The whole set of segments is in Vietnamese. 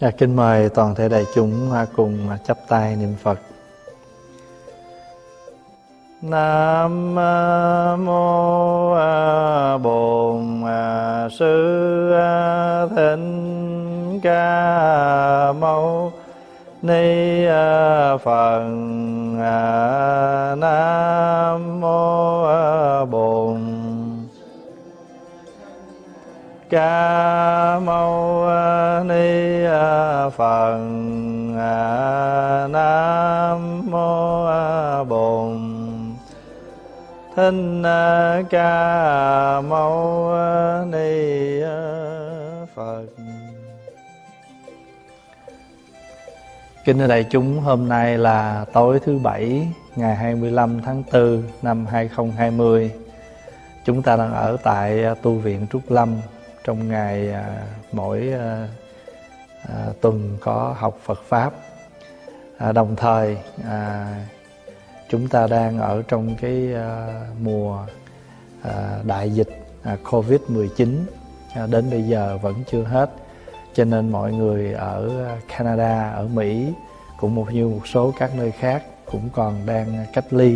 Kính mời toàn thể đại chúng cùng chắp tay niệm Phật. Nam mô Bổn Sư Thích Ca Mâu Ni Phật. Nam mô Bổn Ca Mâu Ni Phật. Nam mô Bổn Thích Ca Mâu Ni Phật. Kính thưa đại chúng, hôm nay là tối thứ Bảy, ngày 25 tháng 4 năm 2020. Chúng ta đang ở tại tu viện Trúc Lâm trong ngày mỗi tuần có học Phật Pháp. Đồng thời chúng ta đang ở trong cái mùa đại dịch Covid-19, đến bây giờ vẫn chưa hết. Cho nên mọi người ở Canada, ở Mỹ, cũng như một số các nơi khác cũng còn đang cách ly.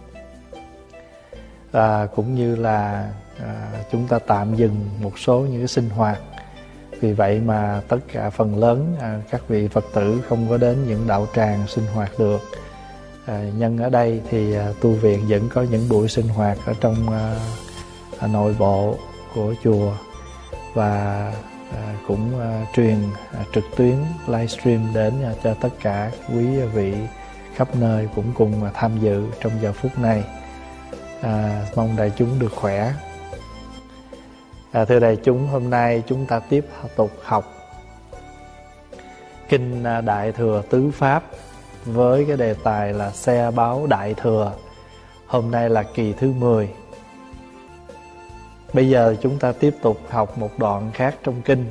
Cũng như là chúng ta tạm dừng một số những cái sinh hoạt. Vì vậy mà tất cả phần lớn các vị Phật tử không có đến những đạo tràng sinh hoạt được. Nhân ở đây thì tu viện vẫn có những buổi sinh hoạt ở trong nội bộ của chùa, và cũng truyền trực tuyến livestream đến cho tất cả quý vị khắp nơi cũng cùng tham dự trong giờ phút này. Mong đại chúng được khỏe. Thưa đại chúng, hôm nay chúng ta tiếp tục học Kinh Đại Thừa Tứ Pháp với cái đề tài là xe báo Đại Thừa. Hôm nay là kỳ thứ 10. Bây giờ chúng ta tiếp tục học một đoạn khác trong kinh.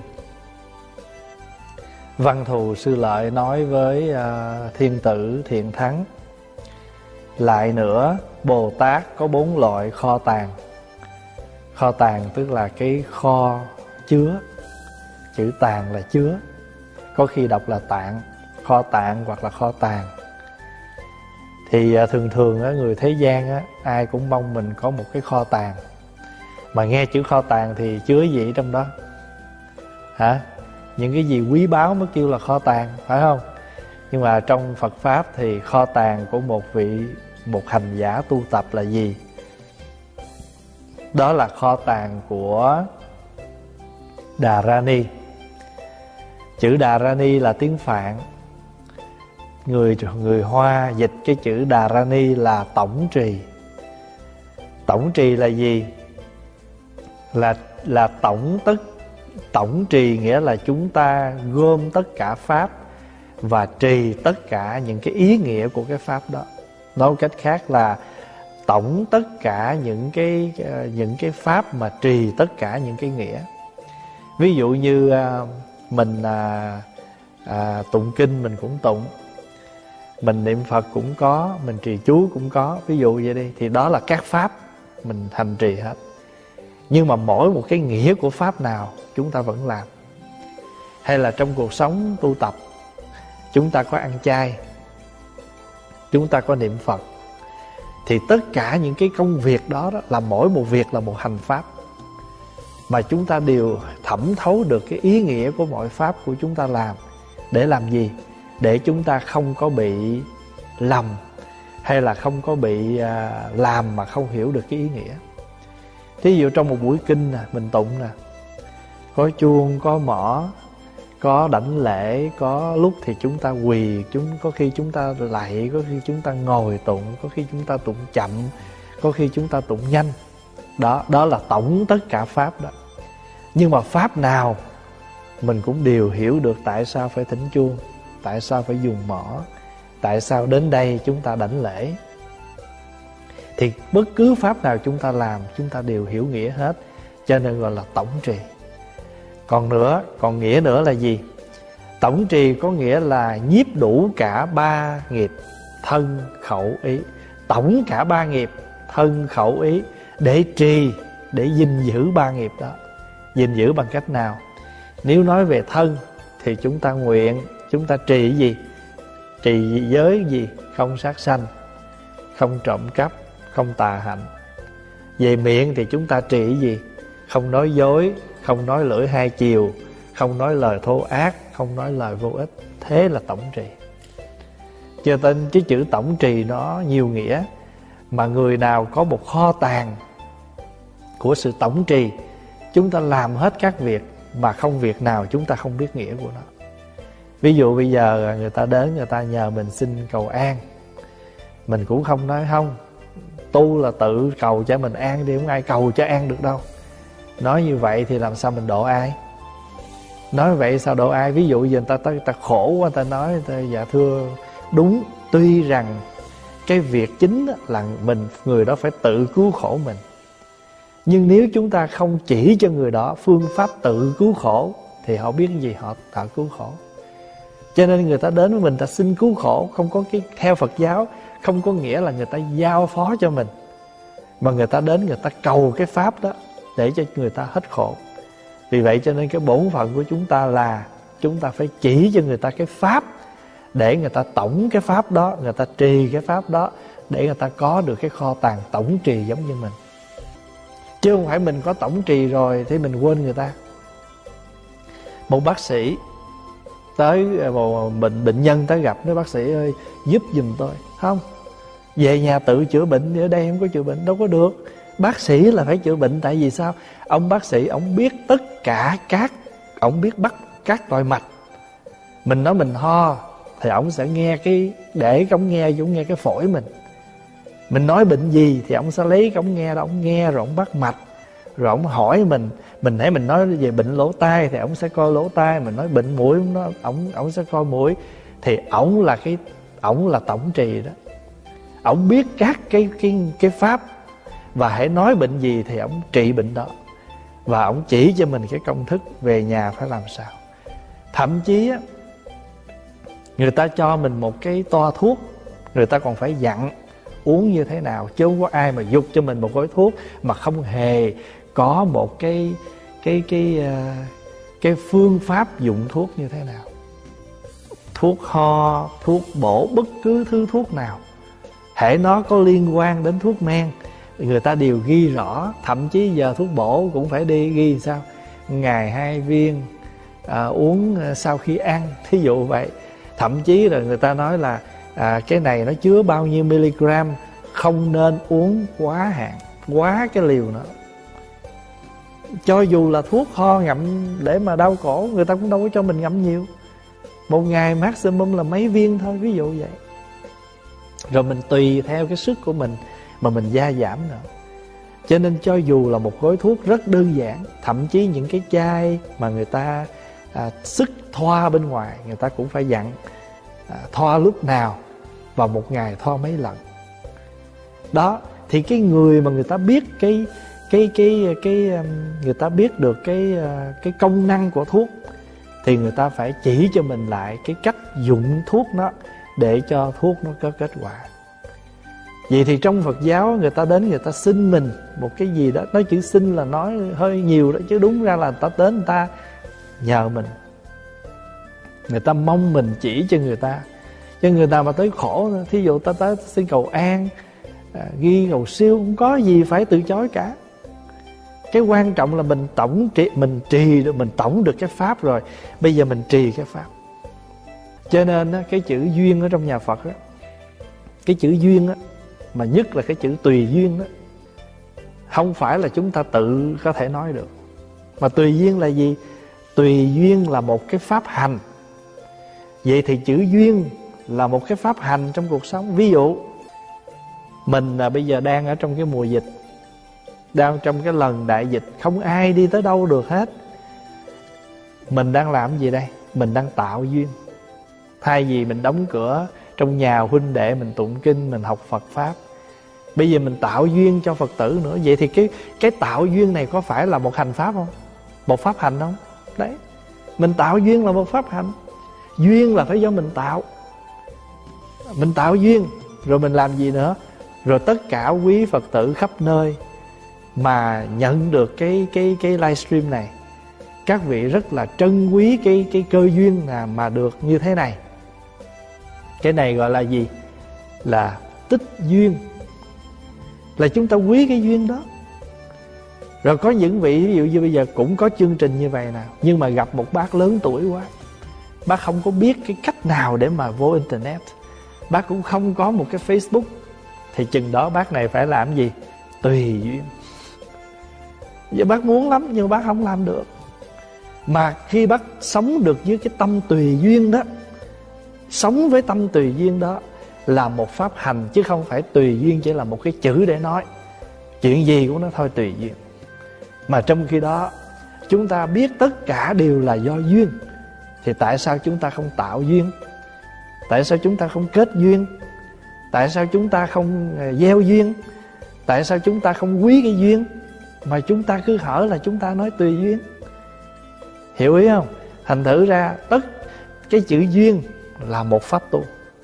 Văn Thù Sư Lợi nói với thiên tử Thiện Thắng: lại nữa, Bồ Tát có 4 loại kho tàng. Kho tàng tức là cái kho chứa. Chữ tàng là chứa, có khi đọc là tạng, kho tạng hoặc là kho tàng. Thì thường thường người thế gian ai cũng mong mình có một cái kho tàng. Mà nghe chữ kho tàng thì chứa gì trong đó? Hả? Những cái gì quý báu mới kêu là kho tàng, phải không? Nhưng mà trong Phật Pháp thì kho tàng của một hành giả tu tập là gì? Đó là kho tàng của Đà Ra-ni. Chữ Đà Ra-ni là tiếng Phạn. Người Hoa dịch cái chữ Đà Ra-ni là tổng trì. Tổng trì là gì? Là tổng trì, nghĩa là chúng ta gom tất cả pháp và trì tất cả những cái ý nghĩa của cái pháp đó. Nói một cách khác là tổng tất cả những cái pháp mà trì tất cả những cái nghĩa. Ví dụ như mình tụng kinh mình cũng tụng, mình niệm Phật cũng có, mình trì chú cũng có, ví dụ vậy đi. Thì đó là các pháp mình hành trì hết. Nhưng mà mỗi một cái nghĩa của pháp nào chúng ta vẫn làm. Hay là trong cuộc sống tu tập, chúng ta có ăn chay, chúng ta có niệm Phật, thì tất cả những cái công việc đó là mỗi một việc là một hành pháp, mà chúng ta đều thẩm thấu được cái ý nghĩa của mọi pháp của chúng ta làm. Để làm gì? Để chúng ta không có bị lầm, hay là không có bị làm mà không hiểu được cái ý nghĩa. Thí dụ trong một buổi kinh mình tụng có chuông, có mõ, có đảnh lễ, có lúc thì chúng ta quỳ, có khi chúng ta lạy, có khi chúng ta ngồi tụng, có khi chúng ta tụng chậm, có khi chúng ta tụng nhanh. Đó là tổng tất cả pháp đó. Nhưng mà pháp nào mình cũng đều hiểu được tại sao phải thỉnh chuông, tại sao phải dùng mõ, tại sao đến đây chúng ta đảnh lễ. Thì bất cứ pháp nào chúng ta làm, chúng ta đều hiểu nghĩa hết, cho nên gọi là tổng trì. Còn nghĩa nữa là gì? Tổng trì có nghĩa là nhiếp đủ cả 3 nghiệp, thân, khẩu, ý. Tổng cả 3 nghiệp, thân, khẩu, ý, để trì, để gìn giữ 3 nghiệp đó. Gìn giữ bằng cách nào? Nếu nói về thân thì chúng ta nguyện, chúng ta trì cái gì? Trì giới gì? Không sát sanh, không trộm cắp, không tà hạnh. Về miệng thì chúng ta trì cái gì? Không nói dối, không nói lưỡi hai chiều, không nói lời thô ác, không nói lời vô ích. Thế là tổng trì. Cho nên cái chữ tổng trì nó nhiều nghĩa. Mà người nào có một kho tàng của sự tổng trì, chúng ta làm hết các việc mà không việc nào chúng ta không biết nghĩa của nó. Ví dụ bây giờ người ta đến, người ta nhờ mình xin cầu an, mình cũng không nói không, tu là tự cầu cho mình an đi, không ai cầu cho an được đâu. Nói như vậy thì làm sao mình độ ai? Nói vậy sao độ ai? Ví dụ giờ người ta khổ quá, người ta nói người ta, dạ thưa, đúng, tuy rằng cái việc chính là người đó phải tự cứu khổ mình, nhưng nếu chúng ta không chỉ cho người đó phương pháp tự cứu khổ thì họ biết cái gì họ tự cứu khổ. Cho nên người ta đến với mình, ta xin cứu khổ, không có cái theo Phật giáo không có nghĩa là người ta giao phó cho mình, mà người ta đến người ta cầu cái pháp đó để cho người ta hết khổ. Vì vậy cho nên cái bổn phận của chúng ta là chúng ta phải chỉ cho người ta cái pháp để người ta tổng cái pháp đó, người ta trì cái pháp đó để người ta có được cái kho tàng tổng trì giống như mình. Chứ không phải mình có tổng trì rồi thì mình quên người ta. Một bác sĩ tới, một bệnh nhân tới gặp, nói bác sĩ ơi giúp giùm tôi. Không, về nhà tự chữa bệnh, ở đây không có chữa bệnh, đâu có được. Bác sĩ là phải chữa bệnh. Tại vì sao? Ông bác sĩ ông biết tất cả ông biết bắt các loại mạch. Mình nói mình ho thì ông sẽ nghe cái, để ông nghe cái phổi mình. Mình nói bệnh gì thì ông sẽ lấy cái ống nghe đó, ông nghe rồi ông bắt mạch, rồi ông hỏi mình nãy mình nói về bệnh lỗ tai thì ông sẽ coi lỗ tai, mình nói bệnh mũi ông sẽ coi mũi. Thì ổng là tổng trì đó. Ổng biết các cái pháp, và hãy nói bệnh gì thì ổng trị bệnh đó, và ổng chỉ cho mình cái công thức về nhà phải làm sao. Thậm chí á, người ta cho mình một cái toa thuốc, người ta còn phải dặn uống như thế nào, chứ không có ai mà giục cho mình một gói thuốc mà không hề có một cái phương pháp dụng thuốc như thế nào. Thuốc ho, thuốc bổ, bất cứ thứ thuốc nào, hễ nó có liên quan đến thuốc men, người ta đều ghi rõ. Thậm chí giờ thuốc bổ cũng phải đi ghi sao, ngày 2 viên, uống sau khi ăn, thí dụ vậy. Thậm chí là người ta nói là cái này nó chứa bao nhiêu miligram, không nên uống quá hạn, quá cái liều nữa. Cho dù là thuốc ho ngậm để mà đau cổ, người ta cũng đâu có cho mình ngậm nhiều. Một ngày maximum là mấy viên thôi, ví dụ vậy. Rồi mình tùy theo cái sức của mình mà mình gia giảm nữa. Cho nên cho dù là một gói thuốc rất đơn giản, thậm chí những cái chai mà người ta sức thoa bên ngoài, người ta cũng phải dặn thoa lúc nào và một ngày thoa mấy lần. Đó, thì cái người mà người ta biết người ta biết được cái công năng của thuốc thì người ta phải chỉ cho mình lại cái cách dụng thuốc nó để cho thuốc nó có kết quả. Vậy thì trong Phật giáo người ta đến người ta xin mình một cái gì đó. Nói chữ xin là nói hơi nhiều đó, chứ đúng ra là người ta đến người ta nhờ mình, người ta mong mình chỉ cho người ta. Cho người ta mà tới khổ, thí dụ ta tới xin cầu an, ghi cầu siêu, không có gì phải từ chối cả. Cái quan trọng là mình trì được, mình tổng được cái pháp rồi, bây giờ mình trì cái pháp. Cho nên cái chữ duyên ở trong nhà Phật đó, cái chữ duyên á, mà nhất là cái chữ tùy duyên đó, không phải là chúng ta tự có thể nói được. Mà tùy duyên là gì? Tùy duyên là một cái pháp hành. Vậy thì chữ duyên là một cái pháp hành trong cuộc sống. Ví dụ mình bây giờ đang ở trong cái mùa dịch, đang trong cái lần đại dịch, không ai đi tới đâu được hết. Mình đang làm gì đây? Mình đang tạo duyên. Thay vì mình đóng cửa trong nhà huynh đệ, mình tụng kinh, mình học Phật Pháp, bây giờ mình tạo duyên cho Phật tử nữa. Vậy thì cái tạo duyên này có phải là một hành pháp không? Một pháp hành không? Đấy, mình tạo duyên là một pháp hành. Duyên là phải do mình tạo. Mình tạo duyên, rồi mình làm gì nữa? Rồi tất cả quý Phật tử khắp nơi mà nhận được cái livestream này, các vị rất là trân quý cái cơ duyên mà được như thế này. Cái này gọi là gì? Là tích duyên. Là chúng ta quý cái duyên đó. Rồi có những vị ví dụ như bây giờ cũng có chương trình như vậy nào, nhưng mà gặp một bác lớn tuổi quá, bác không có biết cái cách nào để mà vô internet, bác cũng không có một cái Facebook, thì chừng đó bác này phải làm gì? Tùy duyên. Giờ bác muốn lắm nhưng bác không làm được. Mà khi bác sống được với cái tâm tùy duyên đó, sống với tâm tùy duyên đó là một pháp hành, chứ không phải tùy duyên chỉ là một cái chữ để nói. Chuyện gì cũng nói thôi tùy duyên. Mà trong khi đó chúng ta biết tất cả đều là do duyên, thì tại sao chúng ta không tạo duyên? Tại sao chúng ta không kết duyên? Tại sao chúng ta không gieo duyên? Tại sao chúng ta không quý cái duyên? Mà chúng ta cứ hở là chúng ta nói tùy duyên. Hiểu ý không? Thành thử ra cái chữ duyên là một pháp tu.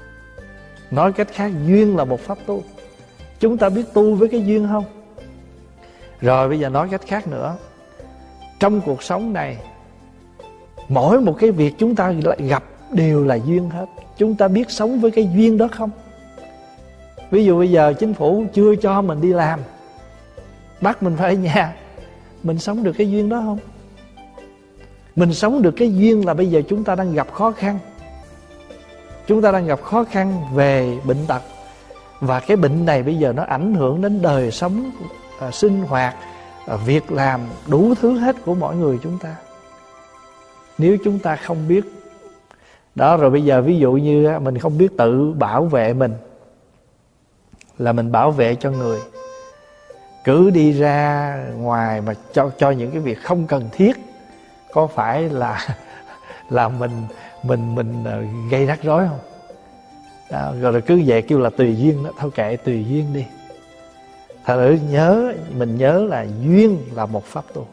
Nói cách khác, duyên là một pháp tu. Chúng ta biết tu với cái duyên không? Rồi bây giờ nói cách khác nữa, trong cuộc sống này, mỗi một cái việc chúng ta gặp đều là duyên hết. Chúng ta biết sống với cái duyên đó không? Ví dụ bây giờ chính phủ chưa cho mình đi làm, bắt mình phải ở nhà, mình sống được cái duyên đó không? Mình sống được cái duyên là bây giờ chúng ta đang gặp khó khăn. Chúng ta đang gặp khó khăn về bệnh tật, và cái bệnh này bây giờ nó ảnh hưởng đến đời sống, sinh hoạt, việc làm, đủ thứ hết của mọi người chúng ta. Nếu chúng ta không biết đó, rồi bây giờ ví dụ như mình không biết tự bảo vệ mình, là mình bảo vệ cho người, cứ đi ra ngoài mà cho những cái việc không cần thiết, có phải là mình gây rắc rối không? Đó, rồi cứ vậy kêu là tùy duyên đó. Thôi kệ, tùy duyên đi. Thật sự mình nhớ là duyên là một pháp tu.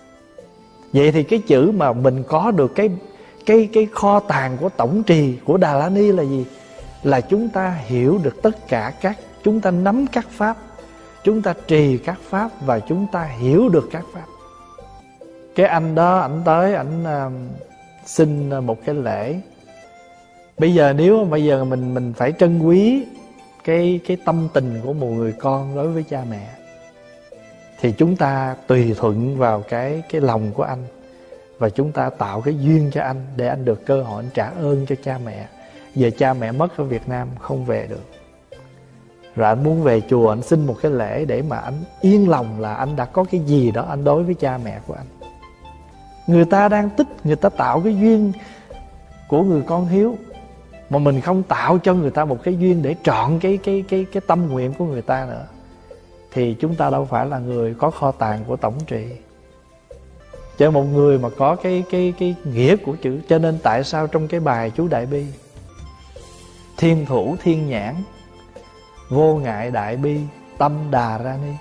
Vậy thì cái chữ mà mình có được cái kho tàng của tổng trì của Đà La Ni là gì? Là chúng ta hiểu được tất cả chúng ta nắm các pháp, chúng ta trì các pháp, và chúng ta hiểu được các pháp. Cái anh đó, ảnh tới, ảnh xin một cái lễ. Bây giờ nếu bây giờ mình phải trân quý cái tâm tình của một người con đối với cha mẹ, thì chúng ta tùy thuận vào cái lòng của anh, và chúng ta tạo cái duyên cho anh, để anh được cơ hội anh trả ơn cho cha mẹ. Giờ cha mẹ mất ở Việt Nam không về được, rồi anh muốn về chùa, anh xin một cái lễ để mà anh yên lòng là anh đã có cái gì đó anh đối với cha mẹ của anh. Người ta đang tích, người ta tạo cái duyên của người con hiếu, mà mình không tạo cho người ta một cái duyên để trọn cái tâm nguyện của người ta nữa, thì chúng ta đâu phải là người có kho tàng của tổng trì. Cho một người mà có cái nghĩa của chữ. Cho nên tại sao trong cái bài chú Đại Bi, thiên thủ thiên nhãn, vô ngại đại bi, tâm đà ra ni.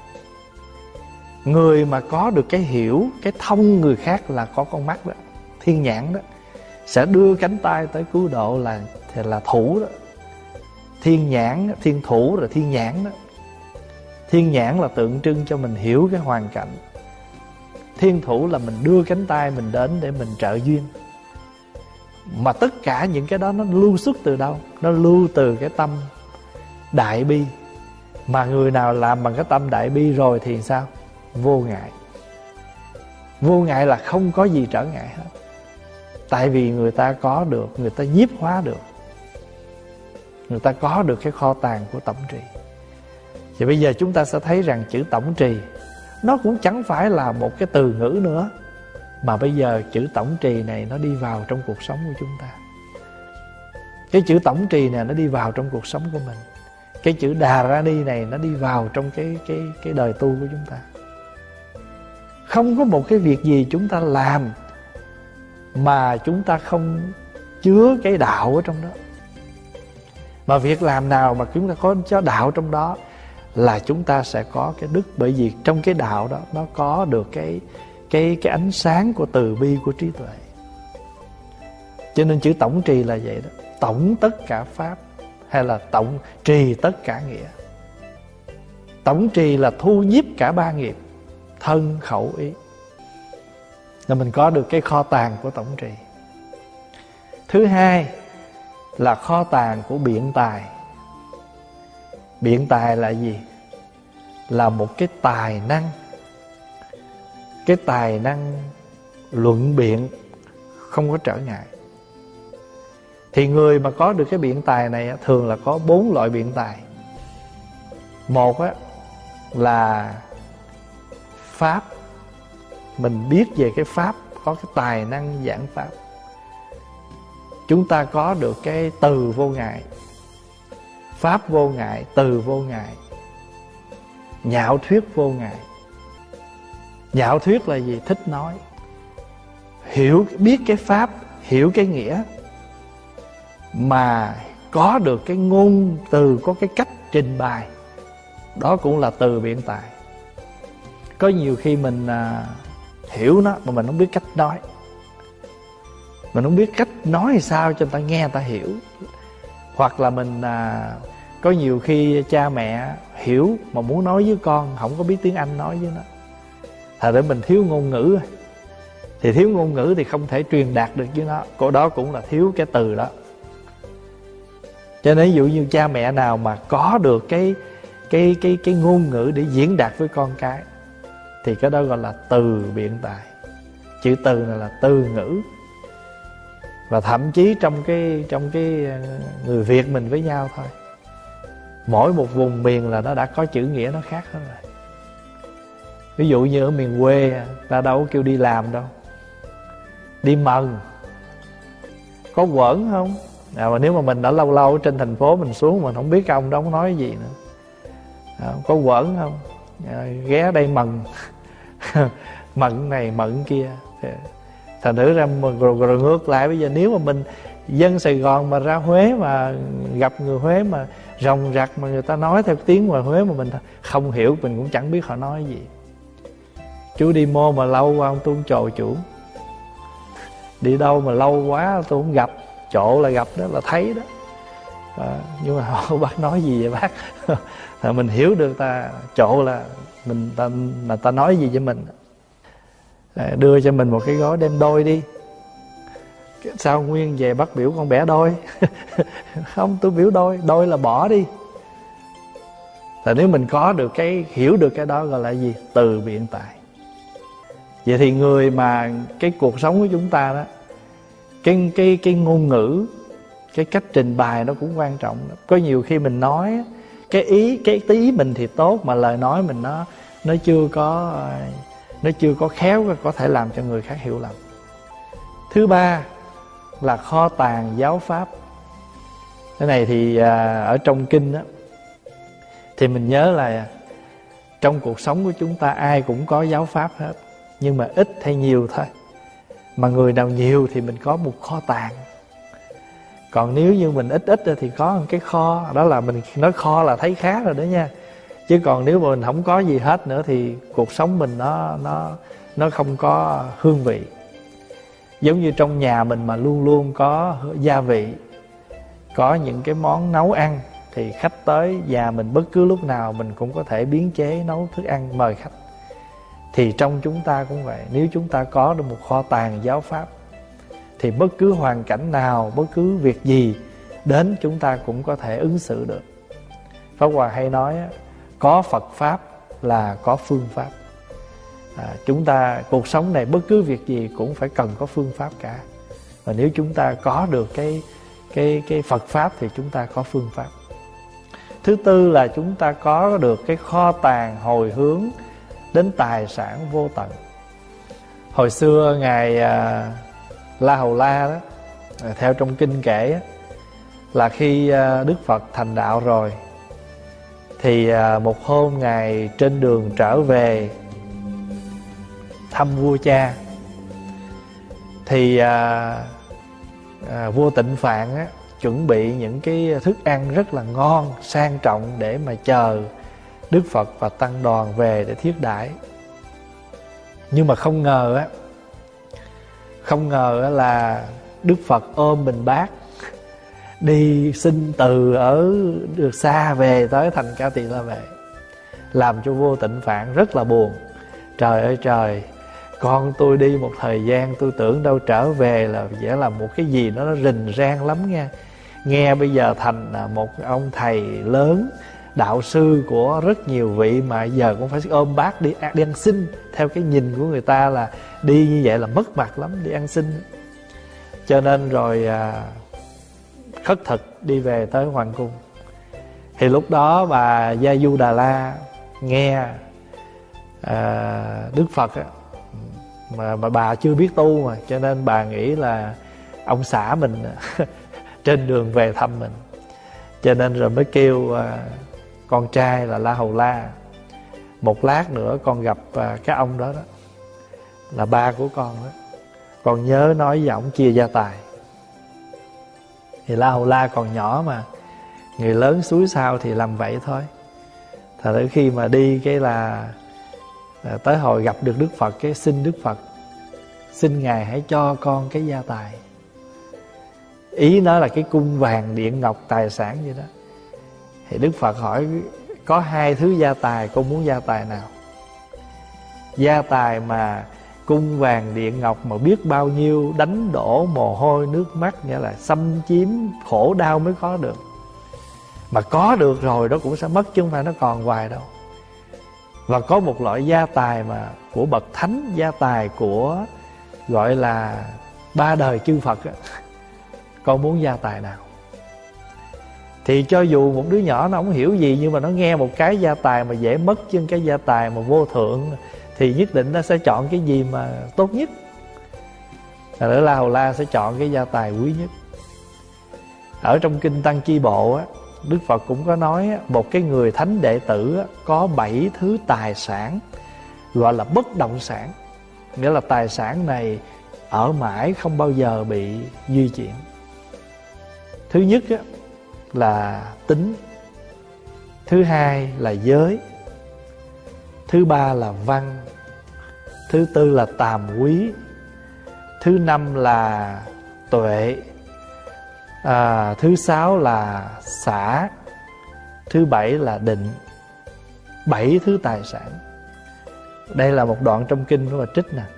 Người mà có được cái hiểu, cái thông người khác là có con mắt đó, thiên nhãn đó, sẽ đưa cánh tay tới cứu độ, là thủ đó. Thiên nhãn, thiên thủ rồi thiên nhãn đó. Thiên nhãn là tượng trưng cho mình hiểu cái hoàn cảnh. Thiên thủ là mình đưa cánh tay mình đến để mình trợ duyên. Mà tất cả những cái đó nó lưu xuất từ đâu? Nó lưu từ cái tâm đại bi. Mà người nào làm bằng cái tâm đại bi rồi thì sao? Vô ngại. Vô ngại là không có gì trở ngại hết. Tại vì người ta có được, người ta nhiếp hóa được, người ta có được cái kho tàng của tổng trì. Thì bây giờ chúng ta sẽ thấy rằng chữ tổng trì nó cũng chẳng phải là một cái từ ngữ nữa, mà bây giờ chữ tổng trì này nó đi vào trong cuộc sống của chúng ta. Cái chữ tổng trì này nó đi vào trong cuộc sống của mình. Cái chữ Đà Ra Ni này nó đi vào trong cái đời tu của chúng ta. Không có một cái việc gì chúng ta làm mà chúng ta không chứa cái đạo ở trong đó. Mà việc làm nào mà chúng ta có cho đạo trong đó là chúng ta sẽ có cái đức. Bởi vì trong cái đạo đó nó có được cái ánh sáng của từ bi, của trí tuệ. Cho nên chữ tổng trì là vậy đó. Tổng tất cả pháp, hay là tổng trì tất cả nghĩa. Tổng trì là thu nhiếp cả ba nghiệp, thân khẩu ý. là mình có được cái kho tàng của tổng trì. Thứ hai là kho tàng của biện tài. Biện tài là gì? Là một cái tài năng, cái tài năng luận biện không có trở ngại. Thì người mà có được cái biện tài này thường là có 4 loại biện tài. Một là pháp, mình biết về cái pháp, có cái tài năng giảng pháp. Chúng ta có được cái từ vô ngại, pháp vô ngại, từ vô ngại, nhạo thuyết vô ngại. Nhạo thuyết là gì? Thích nói, hiểu, biết cái pháp, hiểu cái nghĩa, mà có được cái ngôn từ, có cái cách trình bày. Đó cũng là từ biện tài. Có nhiều khi mình hiểu nó mà mình không biết cách nói. Mình không biết cách nói hay sao cho người ta nghe, người ta hiểu. Hoặc là mình có nhiều khi cha mẹ hiểu mà muốn nói với con, không có biết tiếng Anh nói với nó. Thật ra mình thiếu ngôn ngữ. Thì thiếu ngôn ngữ thì không thể truyền đạt được với nó. Cô đó cũng là thiếu cái từ đó. Cho nên ví dụ như cha mẹ nào mà có được cái ngôn ngữ để diễn đạt với con cái, thì cái đó gọi là từ biện tài. Chữ từ này là từ ngữ. Và thậm chí trong cái người Việt mình với nhau thôi, mỗi một vùng miền là nó đã có chữ nghĩa nó khác hết rồi. Ví dụ như ở miền quê ta đâu có kêu đi làm đâu, đi mần. Có quẩn không? Mà nếu mà mình đã lâu lâu trên thành phố mình xuống, mình không biết cái ông đó không nói gì nữa. Có quẩn không? Ghé đây mần. Mận này mận kia. Thành thử ra rồi ngược lại, bây giờ nếu mà mình dân Sài Gòn mà ra Huế mà gặp người Huế mà ròng rạc mà người ta nói theo tiếng ngoài Huế mà mình không hiểu, mình cũng chẳng biết họ nói gì. Chú đi mô mà lâu qua ông tôi không chồ chủ. Đi đâu mà lâu quá tôi không gặp, chỗ là gặp đó, là thấy đó. Nhưng mà họ bác nói gì vậy bác? Thì mình hiểu được ta chỗ là ta nói gì với mình. Đưa cho mình một cái gói đem đôi đi. Sao Nguyên về bắt biểu con bẻ đôi? Không, tôi biểu đôi, đôi là bỏ đi. Là nếu mình có được cái, hiểu được cái đó gọi là gì? Từ biện tài. Vậy thì người mà cái cuộc sống của chúng ta đó, cái ngôn ngữ, cái cách trình bày nó cũng quan trọng. Có nhiều khi mình nói cái ý mình thì tốt, mà lời nói mình nó chưa có khéo, có thể làm cho người khác hiểu lầm. Thứ ba là kho tàng giáo pháp. Cái này thì ở trong kinh đó, thì mình nhớ là trong cuộc sống của chúng ta ai cũng có giáo pháp hết, nhưng mà ít hay nhiều thôi. Mà người nào nhiều thì mình có một kho tàng. Còn nếu như mình ít thì có một cái kho. Đó là mình nói kho là thấy khá rồi đó nha. Chứ còn nếu mà mình không có gì hết nữa thì cuộc sống mình nó không có hương vị. Giống như trong nhà mình mà luôn luôn có gia vị, có những cái món nấu ăn, thì khách tới nhà mình bất cứ lúc nào mình cũng có thể biến chế nấu thức ăn mời khách. Thì trong chúng ta cũng vậy. Nếu chúng ta có được một kho tàng giáo pháp, thì bất cứ hoàn cảnh nào, bất cứ việc gì đến chúng ta cũng có thể ứng xử được. Pháp Hòa hay nói có Phật Pháp là có phương pháp. Chúng ta cuộc sống này bất cứ việc gì cũng phải cần có phương pháp cả. Và nếu chúng ta có được cái Phật Pháp thì chúng ta có phương pháp. Thứ tư là chúng ta có được cái kho tàng hồi hướng đến tài sản vô tận. Hồi xưa Ngài La Hầu La đó, theo trong kinh kể là khi Đức Phật thành đạo rồi, thì một hôm Ngài trên đường trở về thăm vua cha, thì vua Tịnh Phạn chuẩn bị những cái thức ăn rất là ngon, sang trọng để mà chờ Đức Phật và tăng đoàn về để thiết đãi. Nhưng mà không ngờ là Đức Phật ôm bình bát đi xin từ ở được xa về tới thành Ca Tỳ La Vệ, làm cho vua Tịnh Phạn rất là buồn. Trời ơi trời, Con tôi đi một thời gian, tôi tưởng đâu trở về là sẽ là một cái gì nó rình rang lắm nha. Nghe bây giờ thành một ông thầy lớn, đạo sư của rất nhiều vị, mà giờ cũng phải ôm bác đi ăn xin. Theo cái nhìn của người ta là đi như vậy là mất mặt lắm, đi ăn xin. Cho nên rồi khất thực đi về tới hoàng cung. Thì lúc đó bà Gia Du Đà La nghe Đức Phật mà bà chưa biết tu mà, cho nên bà nghĩ là ông xã mình trên đường về thăm mình, cho nên rồi mới kêu con trai là La Hầu La, một lát nữa con gặp cái ông đó đó, là ba của con đó, con nhớ nói với ổng chia gia tài. Thì La Hầu La còn nhỏ mà, người lớn suối sao thì làm vậy thôi. Thật ra khi mà đi cái là tới hồi gặp được Đức Phật, cái xin Đức Phật, xin Ngài hãy cho con cái gia tài. Ý nó là cái cung vàng điện ngọc tài sản vậy đó. Thì Đức Phật hỏi có hai thứ gia tài, con muốn gia tài nào? Gia tài mà cung vàng điện ngọc mà biết bao nhiêu đánh đổ mồ hôi nước mắt, nghĩa là xâm chiếm khổ đau mới có được. Mà có được rồi đó cũng sẽ mất, chứ không phải nó còn hoài đâu. Và có một loại gia tài mà của bậc thánh, gia tài của gọi là ba đời chư Phật á. Con muốn gia tài nào? Thì cho dù một đứa nhỏ nó không hiểu gì, nhưng mà nó nghe một cái gia tài mà dễ mất, chứ cái gia tài mà vô thượng thì nhất định nó sẽ chọn cái gì mà tốt nhất. Là La Hầu La sẽ chọn cái gia tài quý nhất. Ở trong kinh Tăng Chi Bộ á, Đức Phật cũng có nói á, một cái người thánh đệ tử á, có 7 thứ tài sản gọi là bất động sản. Nghĩa là tài sản này ở mãi, không bao giờ bị di chuyển. Thứ nhất á, là tính. Thứ hai là giới. Thứ ba là văn. Thứ tư là tàm quý. Thứ năm là tuệ. Thứ sáu là xả. Thứ bảy là định. 7 thứ tài sản. Đây là một đoạn trong kinh của bà trích nè.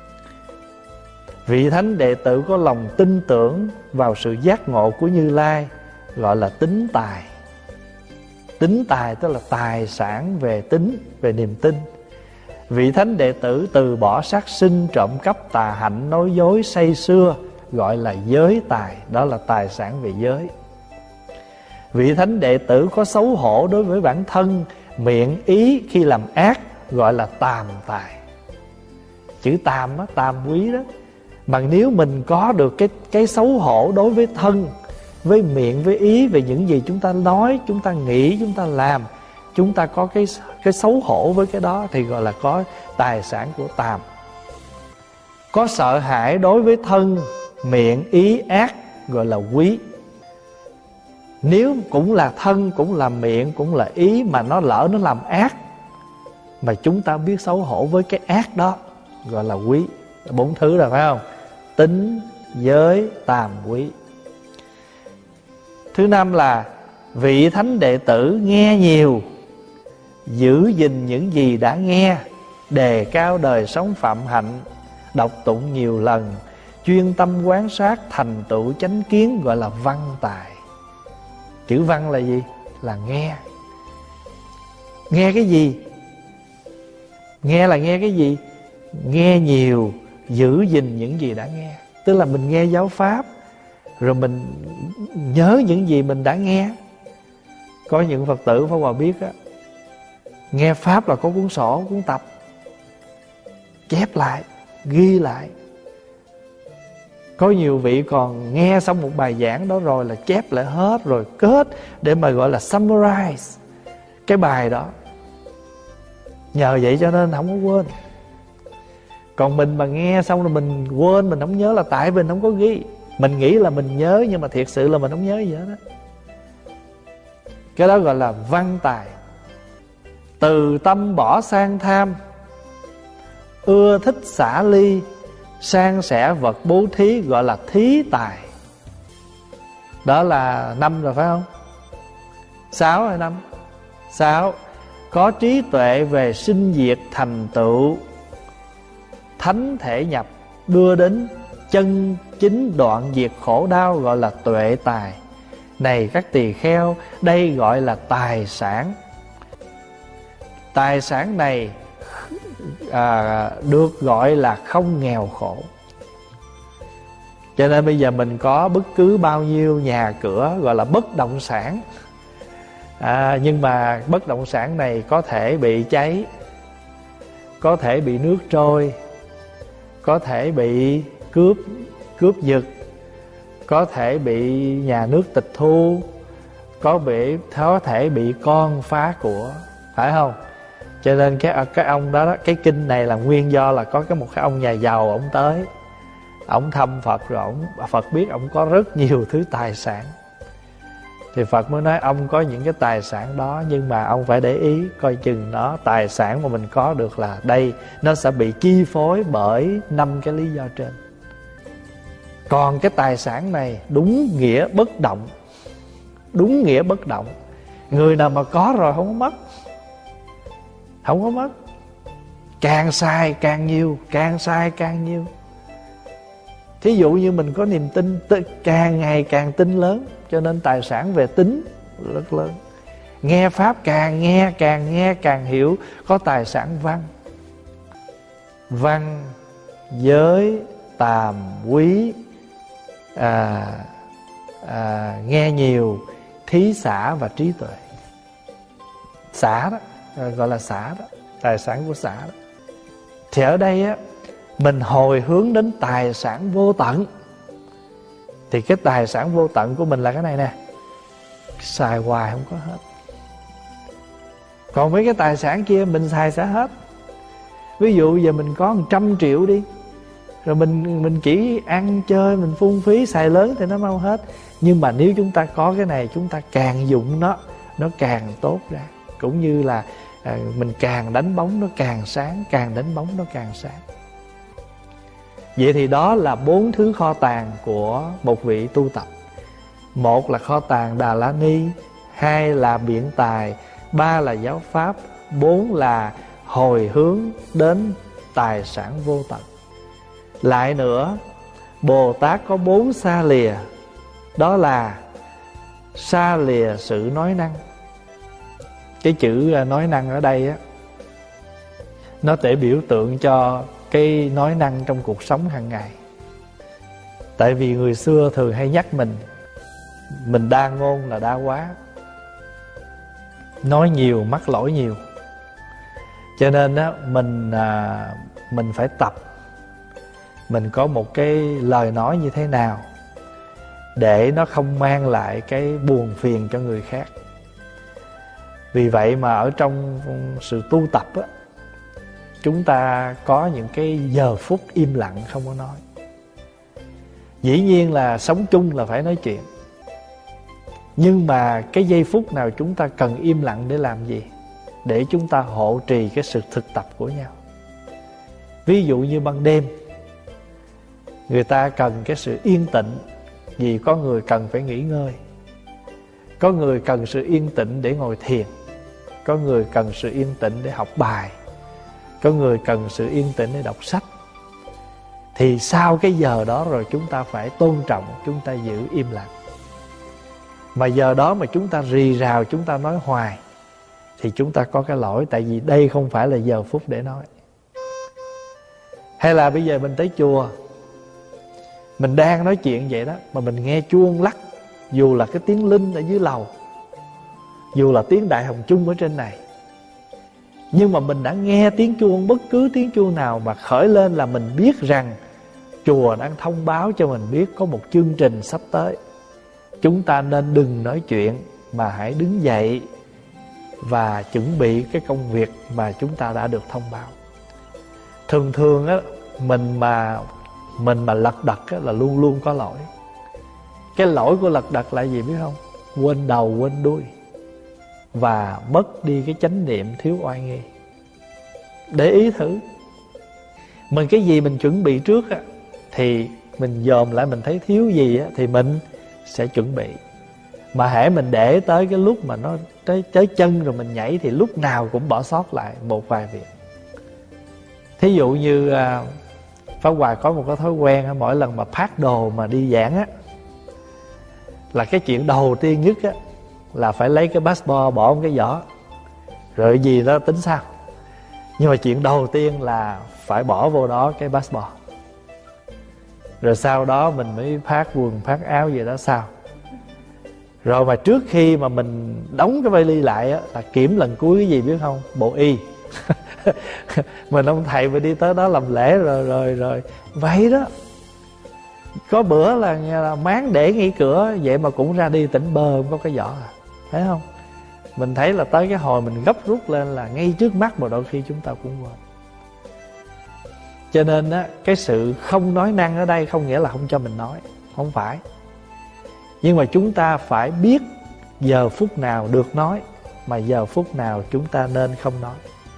Vị thánh đệ tử có lòng tin tưởng vào sự giác ngộ của Như Lai gọi là tín tài. Tín tài tức là tài sản về tín, về niềm tin. Vị thánh đệ tử từ bỏ sát sinh, trộm cắp, tà hạnh, nói dối, say sưa gọi là giới tài, đó là tài sản về giới. Vị thánh đệ tử có xấu hổ đối với bản thân, miệng ý khi làm ác gọi là tàm tài. Chữ tàm á, tàm quý đó. Mà nếu mình có được cái xấu hổ đối với thân, với miệng, với ý về những gì chúng ta nói, chúng ta nghĩ, chúng ta làm, chúng ta có cái xấu hổ với cái đó thì gọi là có tài sản của tàm. Có sợ hãi đối với thân, miệng, ý, ác gọi là quý. Nếu cũng là thân, cũng là miệng, cũng là ý mà nó lỡ nó làm ác, mà chúng ta biết xấu hổ với cái ác đó gọi là quý. 4 thứ rồi phải không? Tính, giới, tàm, quý. Thứ năm là vị thánh đệ tử nghe nhiều, giữ gìn những gì đã nghe, đề cao đời sống phạm hạnh, đọc tụng nhiều lần, chuyên tâm quán sát, thành tựu chánh kiến gọi là văn tài. Chữ văn là gì? Là nghe. Nghe cái gì? Nghe là nghe cái gì? Nghe nhiều, giữ gìn những gì đã nghe. Tức là mình nghe giáo pháp, rồi mình nhớ những gì mình đã nghe. Có những Phật tử Pháp Hòa biết á, nghe pháp là có cuốn sổ, cuốn tập, chép lại, ghi lại. Có nhiều vị còn nghe xong một bài giảng đó rồi là chép lại hết, rồi kết để mà gọi là summarize cái bài đó. Nhờ vậy cho nên không có quên. Còn mình mà nghe xong rồi mình quên, mình không nhớ là tại mình không có ghi. Mình nghĩ là mình nhớ nhưng mà thiệt sự là mình không nhớ gì hết đó. Cái đó gọi là văn tài. Từ tâm bỏ sang tham, ưa thích xả ly, san sẻ vật bố thí gọi là thí tài. Đó là 5 rồi phải không? 6 hay 5? 6. Có trí tuệ về sinh diệt thành tựu, thánh thể nhập, đưa đến chân chính đoạn diệt khổ đau, gọi là tuệ tài. Này các tỳ kheo, đây gọi là tài sản. Tài sản này được gọi là không nghèo khổ. Cho nên bây giờ mình có bất cứ bao nhiêu nhà cửa gọi là bất động sản, nhưng mà bất động sản này có thể bị cháy, có thể bị nước trôi, có thể bị cướp giật, có thể bị nhà nước tịch thu, có thể bị con phá của, phải không? Cho nên cái ông đó, cái kinh này là nguyên do là có một cái ông nhà giàu, ông tới, ông thăm Phật rồi Phật biết ông có rất nhiều thứ tài sản, thì Phật mới nói ông có những cái tài sản đó, nhưng mà ông phải để ý coi chừng nó, tài sản mà mình có được là đây, nó sẽ bị chi phối bởi 5 cái lý do trên. Còn cái tài sản này đúng nghĩa bất động, đúng nghĩa bất động. Người nào mà có rồi không có mất, không có mất. Càng xài càng nhiều, càng xài càng nhiều. Thí dụ như mình có niềm tin, càng ngày càng tin lớn, cho nên tài sản về tín rất lớn. Nghe Pháp càng nghe càng hiểu, có tài sản văn. Văn, giới, tàm, quý, nghe nhiều, thí xả và trí tuệ. Xả đó, gọi là xả đó, tài sản của xả đó. Thì ở đây á, mình hồi hướng đến tài sản vô tận. Thì cái tài sản vô tận của mình là cái này nè, xài hoài không có hết. Còn mấy cái tài sản kia mình xài sẽ hết. Ví dụ giờ mình có 100 triệu đi, rồi mình chỉ ăn chơi, mình phung phí xài lớn thì nó mau hết. Nhưng mà nếu chúng ta có cái này, chúng ta càng dụng nó càng tốt ra. Cũng như là mình càng đánh bóng nó càng sáng, càng đánh bóng nó càng sáng. Vậy thì đó là 4 thứ kho tàng của một vị tu tập. 1 là kho tàng Đà La Ni, 2 là biện tài, 3 là giáo pháp, 4 là hồi hướng đến tài sản vô tận. Lại nữa, Bồ Tát có 4 xa lìa. Đó là xa lìa sự nói năng. Cái chữ nói năng ở đây á, nó để biểu tượng cho cái nói năng trong cuộc sống hàng ngày. Tại vì người xưa thường hay nhắc mình đa ngôn là đa quá, nói nhiều mắc lỗi nhiều. Cho nên á, mình phải tập, mình có một cái lời nói như thế nào để nó không mang lại cái buồn phiền cho người khác. Vì vậy mà ở trong sự tu tập á, chúng ta có những cái giờ phút im lặng không có nói. Dĩ nhiên là sống chung là phải nói chuyện, nhưng mà cái giây phút nào chúng ta cần im lặng để làm gì? Để chúng ta hộ trì cái sự thực tập của nhau. Ví dụ như ban đêm, người ta cần cái sự yên tĩnh, vì có người cần phải nghỉ ngơi, có người cần sự yên tĩnh để ngồi thiền, có người cần sự yên tĩnh để học bài, có người cần sự yên tĩnh để đọc sách. Thì sau cái giờ đó rồi chúng ta phải tôn trọng, chúng ta giữ im lặng. Mà giờ đó mà chúng ta rì rào, chúng ta nói hoài, thì chúng ta có cái lỗi. Tại vì đây không phải là giờ phút để nói. Hay là bây giờ mình tới chùa, mình đang nói chuyện vậy đó, mà mình nghe chuông lắc, dù là cái tiếng linh ở dưới lầu, dù là tiếng Đại Hồng Chung ở trên này, nhưng mà mình đã nghe tiếng chuông, bất cứ tiếng chuông nào mà khởi lên là mình biết rằng chùa đang thông báo cho mình biết có một chương trình sắp tới. Chúng ta nên đừng nói chuyện, mà hãy đứng dậy và chuẩn bị cái công việc mà chúng ta đã được thông báo. Thường thường á, mình mà lật đật á, là luôn luôn có lỗi. Cái lỗi của lật đật là gì biết không? Quên đầu quên đuôi, và mất đi cái chánh niệm, thiếu oai nghi. Để ý thử, mình cái gì mình chuẩn bị trước á, thì mình dòm lại, mình thấy thiếu gì á, thì mình sẽ chuẩn bị. Mà hễ mình để tới cái lúc mà nó tới chân rồi mình nhảy, thì lúc nào cũng bỏ sót lại một vài việc. Thí dụ như Pháp Hòa có một cái thói quen á, mỗi lần mà pack đồ mà đi giảng á, là cái chuyện đầu tiên nhất á là phải lấy cái passport bỏ một cái giỏ, rồi gì đó tính sao. Nhưng mà chuyện đầu tiên là phải bỏ vô đó cái passport, rồi sau đó mình mới pack quần pack áo gì đó sau. Rồi mà trước khi mà mình đóng cái vali lại á, là kiểm lần cuối cái gì biết không? Bộ y. Mình ông thầy mà đi tới đó làm lễ rồi vậy đó. Có bữa là máng để ngay cửa, vậy mà cũng ra đi tỉnh bơ không có cái giỏ à. Thấy không? Mình thấy là tới cái hồi mình gấp rút lên là ngay trước mắt, mà đôi khi chúng ta cũng quên. Cho nên á, cái sự không nói năng ở đây không nghĩa là không cho mình nói, không phải. Nhưng mà chúng ta phải biết giờ phút nào được nói, mà giờ phút nào chúng ta nên không nói.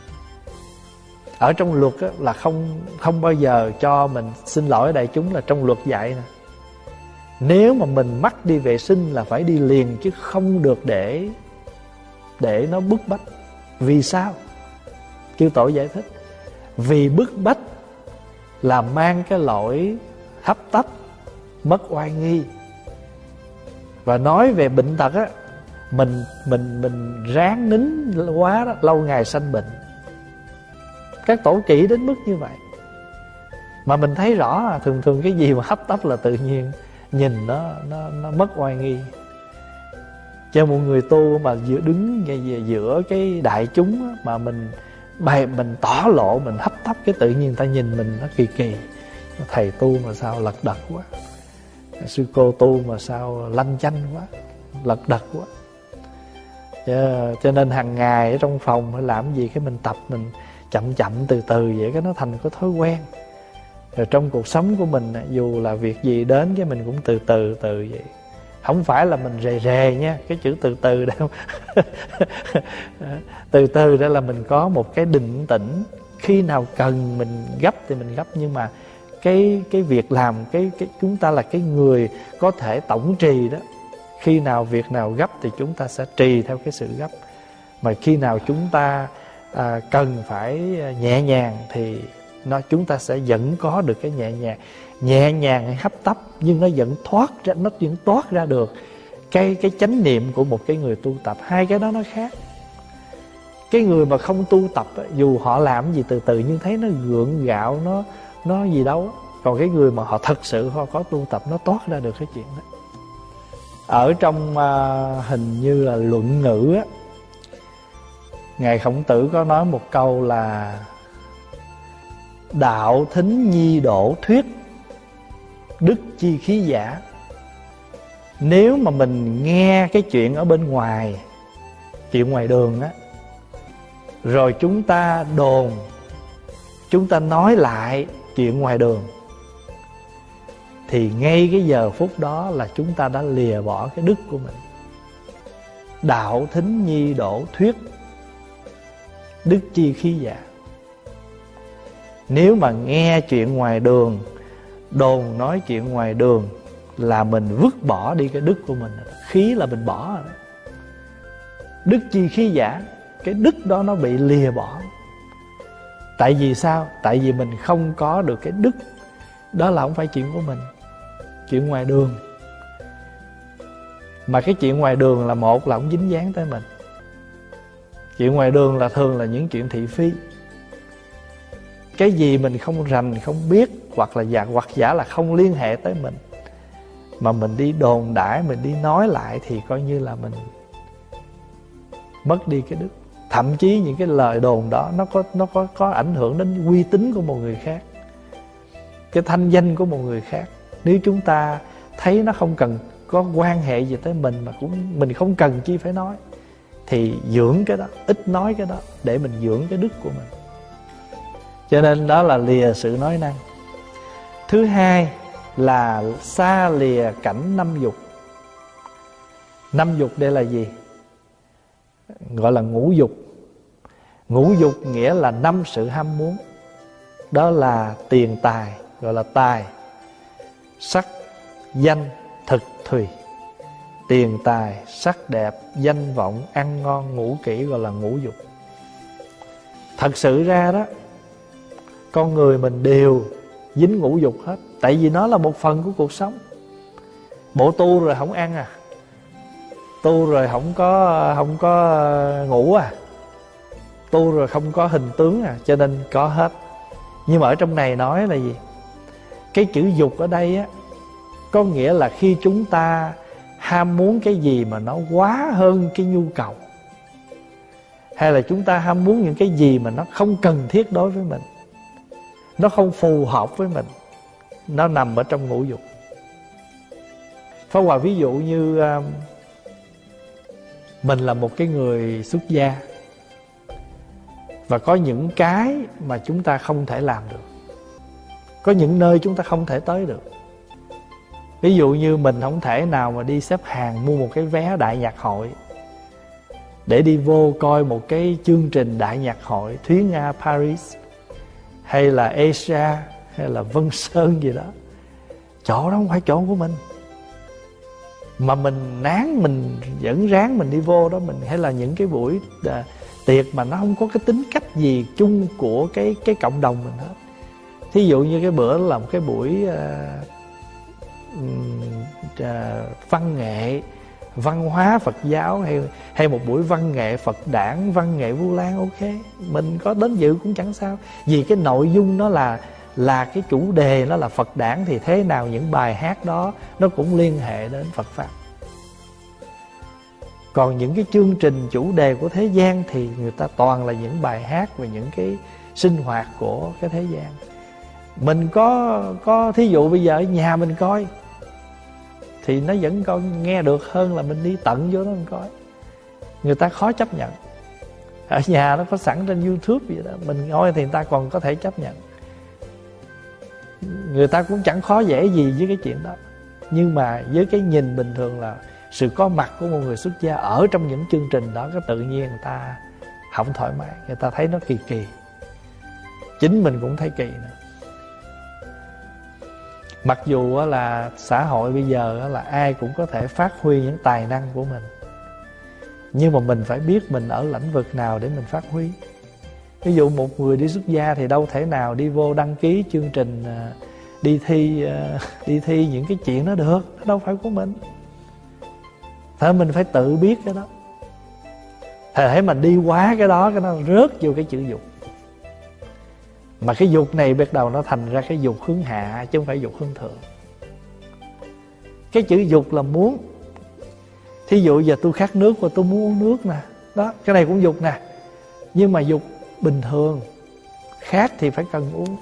Ở trong luật á, là không bao giờ cho mình xin lỗi đại chúng, là trong luật dạy nè. Nếu mà mình mắc đi vệ sinh là phải đi liền, chứ không được để nó bức bách. Vì sao? Chư Tổ giải thích. Vì bức bách là mang cái lỗi hấp tấp, mất oai nghi. Và nói về bệnh tật á, mình ráng nín quá đó, lâu ngày sanh bệnh. Các tổ chỉ đến mức như vậy. Mà mình thấy rõ thường cái gì mà hấp tấp là tự nhiên nhìn nó mất oai nghi. Cho một người tu mà đứng giữa cái đại chúng á, mà mình tỏ lộ, mình hấp tấp, cái tự nhiên ta nhìn mình nó kỳ kỳ. Thầy tu mà sao lật đật quá, sư cô tu mà sao lanh chanh quá, lật đật quá. Cho nên hàng ngày ở trong phòng phải làm gì cái mình tập, mình chậm từ từ vậy, cái nó thành cái thói quen. Rồi trong cuộc sống của mình, dù là việc gì đến cái mình cũng từ vậy. Không phải là mình rề nha, cái chữ từ đâu. Từ đó là mình có một cái định tĩnh. Khi nào cần mình gấp thì mình gấp. Nhưng mà cái việc làm, chúng ta là cái người có thể tổng trì đó. Khi nào việc nào gấp thì chúng ta sẽ trì theo cái sự gấp. Mà khi nào chúng ta cần phải nhẹ nhàng thì chúng ta sẽ vẫn có được cái nhẹ nhàng. Nhẹ nhàng hay hấp tấp, nhưng nó vẫn toát ra được cái chánh niệm của một cái người tu tập. Hai cái đó nó khác. Cái người mà không tu tập, dù họ làm gì từ từ nhưng thấy nó gượng gạo, nó gì đâu. Còn cái người mà họ thật sự họ có tu tập, nó toát ra được cái chuyện đó. Ở trong hình như là Luận Ngữ á, Ngài Khổng Tử có nói một câu là: đạo thính nhi đổ thuyết, đức chi khí giả. Nếu mà mình nghe cái chuyện ở bên ngoài, chuyện ngoài đường á, rồi chúng ta đồn, chúng ta nói lại chuyện ngoài đường, thì ngay cái giờ phút đó là chúng ta đã lìa bỏ cái đức của mình. Đạo thính nhi đổ thuyết, đức chi khí giả. Nếu mà nghe chuyện ngoài đường, đồn nói chuyện ngoài đường, là mình vứt bỏ đi cái đức của mình. Khí là mình bỏ rồi đó. Đức chi khí giả, cái đức đó nó bị lìa bỏ. Tại vì sao? Tại vì mình không có được cái đức. Đó là không phải chuyện của mình, chuyện ngoài đường. Mà cái chuyện ngoài đường là một là không dính dáng tới mình. Chuyện ngoài đường là thường là những chuyện thị phi. Cái gì mình không rành, không biết, hoặc giả là không liên hệ tới mình, mà mình đi đồn đãi, mình đi nói lại, thì coi như là mình mất đi cái đức. Thậm chí những cái lời đồn đó nó có ảnh hưởng đến uy tín của một người khác, cái thanh danh của một người khác. Nếu chúng ta thấy nó không cần có quan hệ gì tới mình, mà mình không cần chi phải nói, thì dưỡng cái đó, ít nói cái đó, để mình dưỡng cái đức của mình. Cho nên đó là lìa sự nói năng. Thứ hai là xa lìa cảnh năm dục. Năm dục đây là gì? Gọi là ngũ dục. Ngũ dục nghĩa là năm sự ham muốn. Đó là tiền tài, gọi là tài, sắc, danh, thực, thùy. Tiền tài, sắc đẹp, danh vọng, ăn ngon, ngủ kỹ, gọi là ngũ dục. Thật sự ra đó, con người mình đều dính ngũ dục hết. Tại vì nó là một phần của cuộc sống. Bộ tu rồi không ăn à, tu rồi không có ngủ à, tu rồi không có hình tướng à, cho nên có hết. Nhưng mà ở trong này nói là gì? Cái chữ dục ở đây á, có nghĩa là khi chúng ta ham muốn cái gì mà nó quá hơn cái nhu cầu, hay là chúng ta ham muốn những cái gì mà nó không cần thiết đối với mình, nó không phù hợp với mình, nó nằm ở trong ngũ dục. Pháp Hòa ví dụ như mình là một cái người xuất gia, và có những cái mà chúng ta không thể làm được, có những nơi chúng ta không thể tới được. Ví dụ như mình không thể nào mà đi xếp hàng mua một cái vé đại nhạc hội để đi vô coi một cái chương trình đại nhạc hội Thúy Nga Paris, hay là Asia, hay là Vân Sơn gì đó. Chỗ đó không phải chỗ của mình, mà mình nán, mình vẫn ráng mình đi vô đó. Mình hay là những cái buổi tiệc mà nó không có cái tính cách gì chung của cái cộng đồng mình hết. Thí dụ như cái bữa là một cái buổi văn nghệ, văn hóa Phật giáo, hay một buổi văn nghệ Phật đản, văn nghệ Vu Lan, ok, mình có đến dự cũng chẳng sao. Vì cái nội dung nó là cái chủ đề nó là Phật đản, thì thế nào những bài hát đó nó cũng liên hệ đến Phật Pháp. Còn những cái chương trình chủ đề của thế gian thì người ta toàn là những bài hát về những cái sinh hoạt của cái thế gian. Mình có thí dụ bây giờ ở nhà mình coi thì nó vẫn còn nghe được hơn là mình đi tận vô đó mình coi. Người ta khó chấp nhận. Ở nhà nó có sẵn trên YouTube vậy đó, mình coi thì người ta còn có thể chấp nhận. Người ta cũng chẳng khó dễ gì với cái chuyện đó. Nhưng mà với cái nhìn bình thường là sự có mặt của một người xuất gia ở trong những chương trình đó, cái tự nhiên người ta không thoải mái, người ta thấy nó kỳ kỳ. Chính mình cũng thấy kỳ nữa. Mặc dù là xã hội bây giờ là ai cũng có thể phát huy những tài năng của mình, nhưng mà mình phải biết mình ở lĩnh vực nào để mình phát huy. Ví dụ một người đi xuất gia thì đâu thể nào đi vô đăng ký chương trình đi thi những cái chuyện đó được, nó đâu phải của mình. Thế mình phải tự biết cái đó. Thế mình đi quá cái đó, cái nó rớt vô cái chữ dục. Mà cái dục này bắt đầu nó thành ra cái dục hướng hạ, chứ không phải dục hướng thượng. Cái chữ dục là muốn. Thí dụ giờ tôi khát nước và tôi muốn uống nước nè, đó, cái này cũng dục nè. Nhưng mà dục bình thường, khát thì phải cần uống.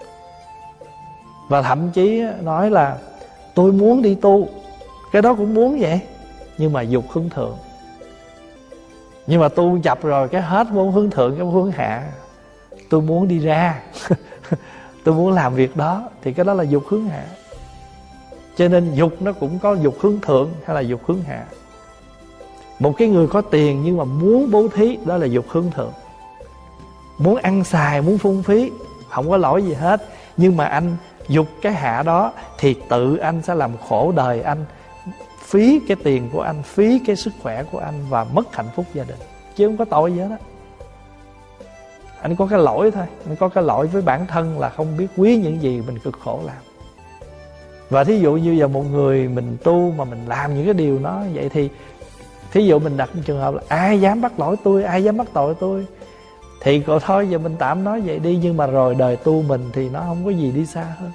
Và thậm chí nói là tôi muốn đi tu, cái đó cũng muốn vậy, nhưng mà dục hướng thượng. Nhưng mà tu chập rồi cái hết muốn hướng thượng, cái hướng hạ. Tôi muốn đi ra tôi muốn làm việc đó, thì cái đó là dục hướng hạ. Cho nên dục nó cũng có dục hướng thượng hay là dục hướng hạ. Một cái người có tiền nhưng mà muốn bố thí, đó là dục hướng thượng. Muốn ăn xài, muốn phung phí, không có lỗi gì hết. Nhưng mà anh dục cái hạ đó thì tự anh sẽ làm khổ đời anh, phí cái tiền của anh, phí cái sức khỏe của anh, và mất hạnh phúc gia đình. Chứ không có tội gì hết á. Anh có cái lỗi thôi. Anh có cái lỗi với bản thân là không biết quý những gì mình cực khổ làm. Và thí dụ như giờ một người mình tu mà mình làm những cái điều đó vậy, thì thí dụ mình đặt một trường hợp là ai dám bắt lỗi tôi, ai dám bắt tội tôi, thì cậu thôi giờ mình tạm nói vậy đi. Nhưng mà rồi đời tu mình thì nó không có gì đi xa hơn.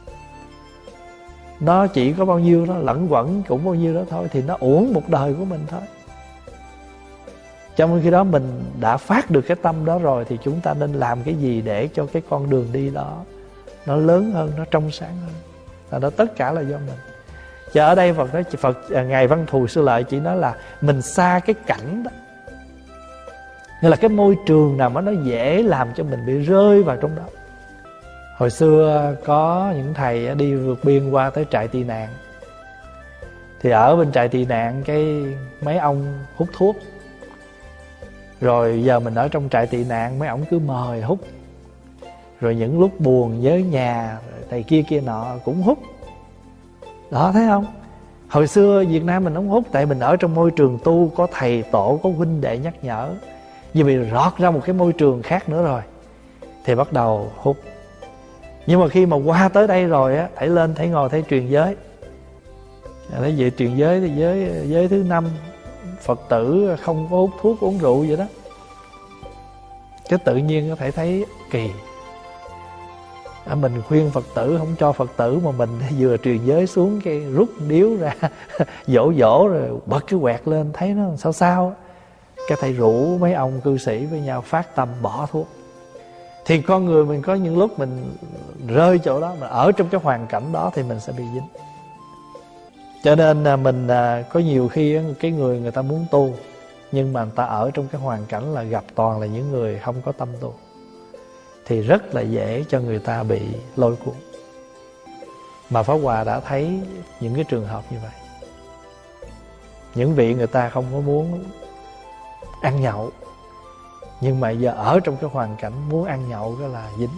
Nó chỉ có bao nhiêu đó, lẫn quẩn cũng bao nhiêu đó thôi, thì nó uổng một đời của mình thôi. Trong khi đó mình đã phát được cái tâm đó rồi, thì chúng ta nên làm cái gì để cho cái con đường đi đó nó lớn hơn, nó trong sáng hơn. Và đó tất cả là do mình. Chứ ở đây Phật Ngài Văn Thù Sư Lợi chỉ nói là mình xa cái cảnh đó, nghĩa là cái môi trường nào mà nó dễ làm cho mình bị rơi vào trong đó. Hồi xưa có những thầy đi vượt biên qua tới trại tị nạn, thì ở bên trại tị nạn cái mấy ông hút thuốc. Rồi giờ mình ở trong trại tị nạn, mấy ông cứ mời hút. Rồi những lúc buồn nhớ nhà, thầy kia nọ cũng hút. Đó, thấy không? Hồi xưa Việt Nam mình không hút, tại mình ở trong môi trường tu, có thầy tổ, có huynh đệ nhắc nhở. Vì bị rót ra một cái môi trường khác nữa rồi, thì bắt đầu hút. Nhưng mà khi mà qua tới đây rồi á, thầy lên thầy ngồi thầy truyền giới. Thầy về truyền giới thì giới thứ 5, Phật tử không có hút thuốc uống rượu vậy đó. Cái tự nhiên thầy thấy kỳ. Mình khuyên Phật tử không cho Phật tử, mà mình vừa truyền giới xuống cái rút điếu ra dỗ rồi bật cái quẹt lên, thấy nó sao. Cái thầy rủ mấy ông cư sĩ với nhau phát tâm bỏ thuốc. Thì con người mình có những lúc mình rơi chỗ đó, mà ở trong cái hoàn cảnh đó thì mình sẽ bị dính. Cho nên mình có nhiều khi cái người ta muốn tu, nhưng mà người ta ở trong cái hoàn cảnh là gặp toàn là những người không có tâm tu, thì rất là dễ cho người ta bị lôi cuốn. Mà Pháp Hòa đã thấy những cái trường hợp như vậy. Những vị người ta không có muốn ăn nhậu, nhưng mà giờ ở trong cái hoàn cảnh muốn ăn nhậu cái là dính.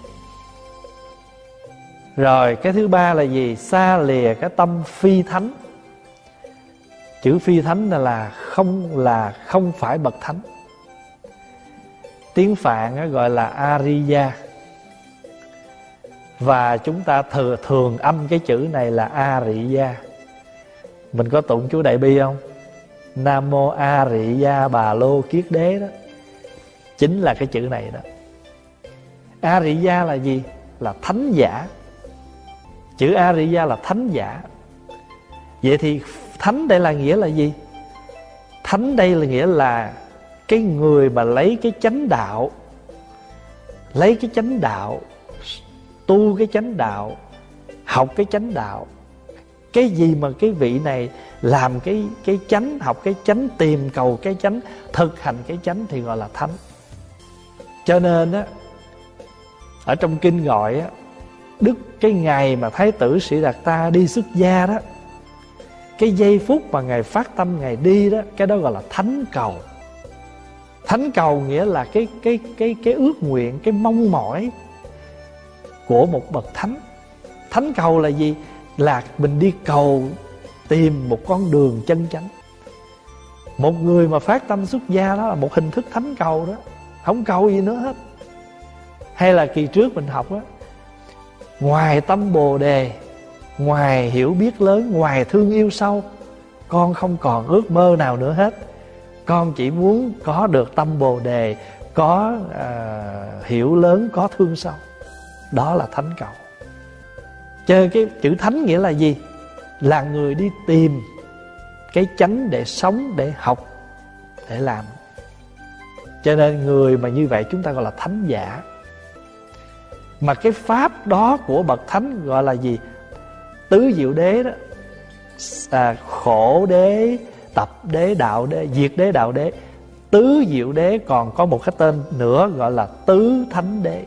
Rồi cái thứ ba là gì? Xa lìa cái tâm phi thánh. Chữ phi thánh là không phải bậc thánh. Tiếng Phạn gọi là Ariya. Và chúng ta thường âm cái chữ này là Ariya. Mình có tụng chú Đại Bi không? Nam Mô Ariya Bà Lô Kiết Đế đó, chính là cái chữ này đó. Ariya là gì? Là thánh giả. Chữ Ariya là thánh giả. Vậy thì thánh đây là nghĩa là gì? Thánh đây là nghĩa là cái người mà lấy cái chánh đạo, lấy cái chánh đạo, tu cái chánh đạo, học cái chánh đạo. Cái gì mà cái vị này làm cái chánh, học cái chánh, tìm cầu cái chánh, thực hành cái chánh thì gọi là thánh. Cho nên á, ở trong kinh gọi á, Đức cái ngày mà Thái tử Sĩ Đạt Ta đi xuất gia đó, cái giây phút mà Ngài phát tâm Ngài đi đó, cái đó gọi là thánh cầu. Thánh cầu nghĩa là cái ước nguyện, cái mong mỏi của một bậc thánh. Thánh cầu là gì? Là mình đi cầu tìm một con đường chân chánh. Một người mà phát tâm xuất gia đó là một hình thức thánh cầu đó, không cầu gì nữa hết. Hay là kỳ trước mình học á, ngoài tâm Bồ Đề, ngoài hiểu biết lớn, ngoài thương yêu sâu, con không còn ước mơ nào nữa hết. Con chỉ muốn có được tâm Bồ Đề, có hiểu lớn, có thương sâu. Đó là thánh cầu. Chơi cái chữ thánh nghĩa là gì? Là người đi tìm cái chánh để sống, để học, để làm. Cho nên người mà như vậy chúng ta gọi là thánh giả. Mà cái pháp đó của bậc thánh gọi là gì? Tứ diệu đế đó, khổ đế, tập đế, đạo đế, diệt đế, đạo đế. Tứ diệu đế còn có một cái tên nữa gọi là tứ thánh đế.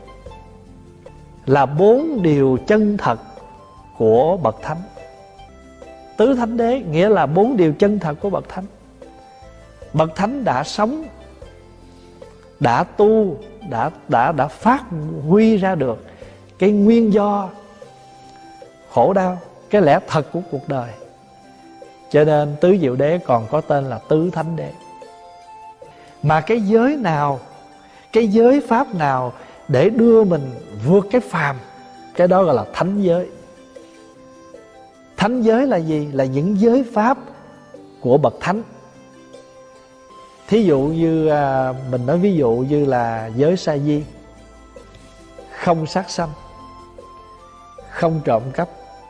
Là 4 điều chân thật của bậc thánh. Tứ thánh đế nghĩa là 4 điều chân thật của bậc thánh. Bậc thánh đã sống, đã tu, đã phát huy ra được cái nguyên do khổ đau, cái lẽ thật của cuộc đời. Cho nên tứ diệu đế còn có tên là tứ thánh đế. Mà cái giới nào, cái giới pháp nào để đưa mình vượt cái phàm, cái đó gọi là thánh giới. Thánh giới là gì? Là những giới pháp của bậc thánh. Thí dụ như mình nói ví dụ như là giới sa di, không sát sanh, không trộm cắp,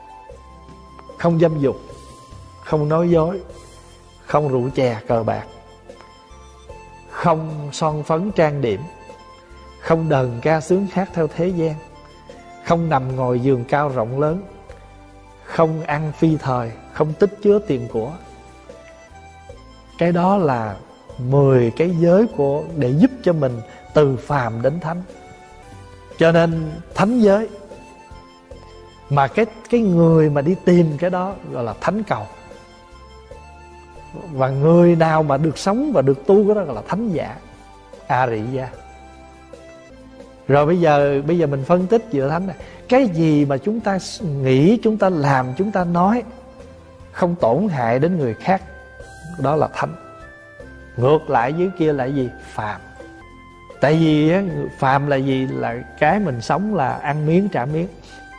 không dâm dục, không nói dối, không rượu chè cờ bạc, không son phấn trang điểm, không đờn ca sướng hát theo thế gian, không nằm ngồi giường cao rộng lớn, không ăn phi thời, không tích chứa tiền của. Cái đó là 10 cái giới để giúp cho mình từ phàm đến thánh. Cho nên thánh giới. Mà cái người mà đi tìm cái đó gọi là thánh cầu. Và người nào mà được sống và được tu cái đó gọi là thánh giả, Ariya. Rồi bây giờ mình phân tích giữa thánh này. Cái gì mà chúng ta nghĩ, chúng ta làm, chúng ta nói không tổn hại đến người khác, đó là thánh. Ngược lại dưới kia là gì? Phàm. Tại vì phàm là gì? Là cái mình sống là ăn miếng trả miếng.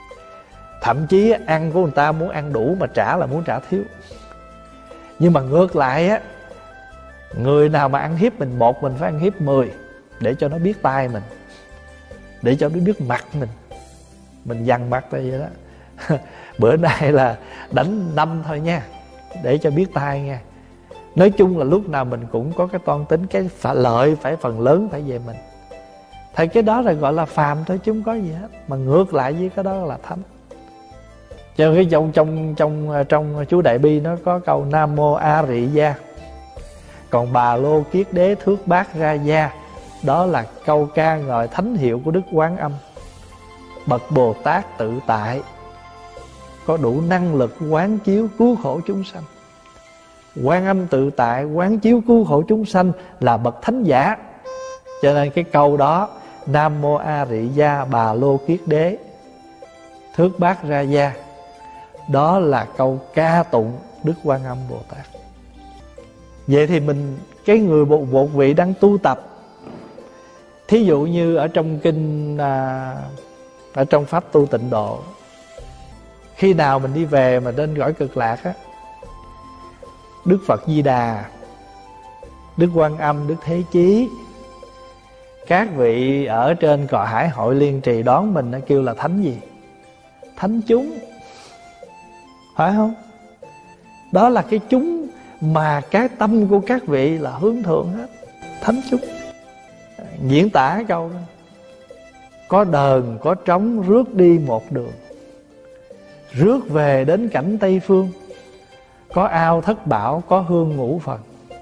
Thậm chí ăn của người ta muốn ăn đủ mà trả là muốn trả thiếu. Nhưng mà ngược lại á, người nào mà ăn hiếp mình một, mình phải ăn hiếp 10, để cho nó biết tai mình, để cho nó biết mặt mình dằn mặt tại vậy đó. Bữa nay là đánh 5 thôi nha, để cho biết tai nha. Nói chung là lúc nào mình cũng có cái toan tính, cái lợi phải phần lớn phải về mình. Thì cái đó là gọi là phàm thôi chứ không có gì hết. Mà ngược lại với cái đó là thánh. Cho nên cái trong chú Đại Bi nó có câu Nam Mô A Rị Gia. Còn Bà Lô Kiết Đế Thước Bát Ra Gia, đó là câu ca ngợi thánh hiệu của Đức Quán Âm. Bậc Bồ Tát tự tại, có đủ năng lực quán chiếu cứu khổ chúng sanh. Quán Âm tự tại quán chiếu cứu khổ chúng sanh là bậc thánh giả. Cho nên cái câu đó Nam Mô A Rị Gia Bà Lô Kiết Đế Thước Bát Ra Gia, đó là câu ca tụng Đức Quan Âm Bồ Tát. Vậy thì mình, cái người một vị đang tu tập, thí dụ như ở trong kinh ở trong pháp tu tịnh độ, khi nào mình đi về mà đến cõi cực lạc á, Đức Phật Di Đà, Đức Quan Âm, Đức Thế Chí, các vị ở trên cõi hải hội liên trì đón mình, nó kêu là thánh gì? Thánh chúng, phải không? Đó là cái chúng mà cái tâm của các vị là hướng thượng hết. Thánh chúng. Diễn tả câu đó: có đờn có trống rước đi một đường, rước về đến cảnh Tây Phương. Có ao thất bảo, có hương ngũ phần.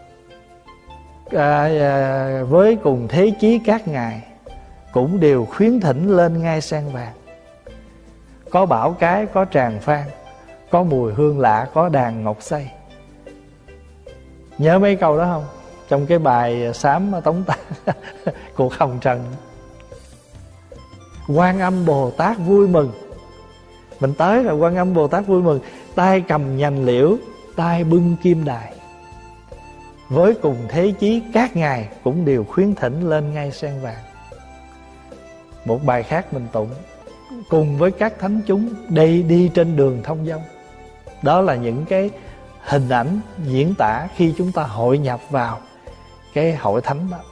Với cùng thế chí các ngài, cũng đều khuyến thỉnh lên ngai sen vàng. Có bảo cái, có tràng phan, có mùi hương lạ, có đàn ngọc xây. Nhớ mấy câu đó không? Trong cái bài sám Tống Tạng cuộc hồng trần. Quan Âm Bồ Tát vui mừng. Mình tới rồi, Quan Âm Bồ Tát vui mừng, tay cầm nhành liễu, tay bưng kim đài. Với cùng thế chí các ngài, cũng đều khuyến thỉnh lên ngai sen vàng. Một bài khác mình tụng: cùng với các thánh chúng đi trên đường thông dong. Đó là những cái hình ảnh diễn tả khi chúng ta hội nhập vào cái hội thánh đó.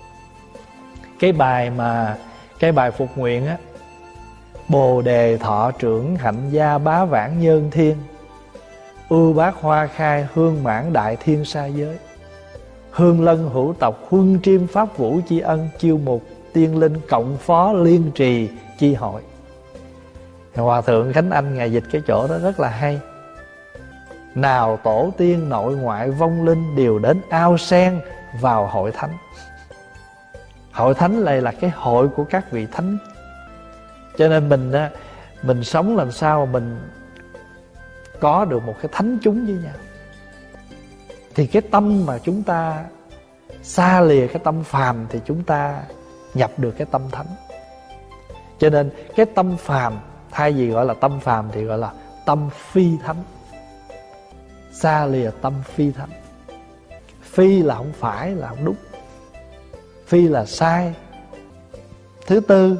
Cái bài phục nguyện á: Bồ đề thọ trưởng hạnh gia bá vãng nhân thiên, ưu bát hoa khai hương mãn đại thiên sa giới. Hương lân hữu tộc huân triêm pháp vũ chi ân, chiêu mục tiên linh cộng phó liên trì chi hội. Hòa thượng Khánh Anh ngài dịch cái chỗ đó rất là hay. Nào tổ tiên nội ngoại vong linh đều đến ao sen vào hội thánh. Hội thánh này là cái hội của các vị thánh. Cho nên mình sống làm sao mà mình có được một cái thánh chúng với nhau, thì cái tâm mà chúng ta xa lìa cái tâm phàm thì chúng ta nhập được cái tâm thánh. Cho nên cái tâm phàm, thay vì gọi là tâm phàm thì gọi là tâm phi thánh. Xa lìa tâm phi thánh. Phi là không phải, là không đúng. Phi là sai. Thứ tư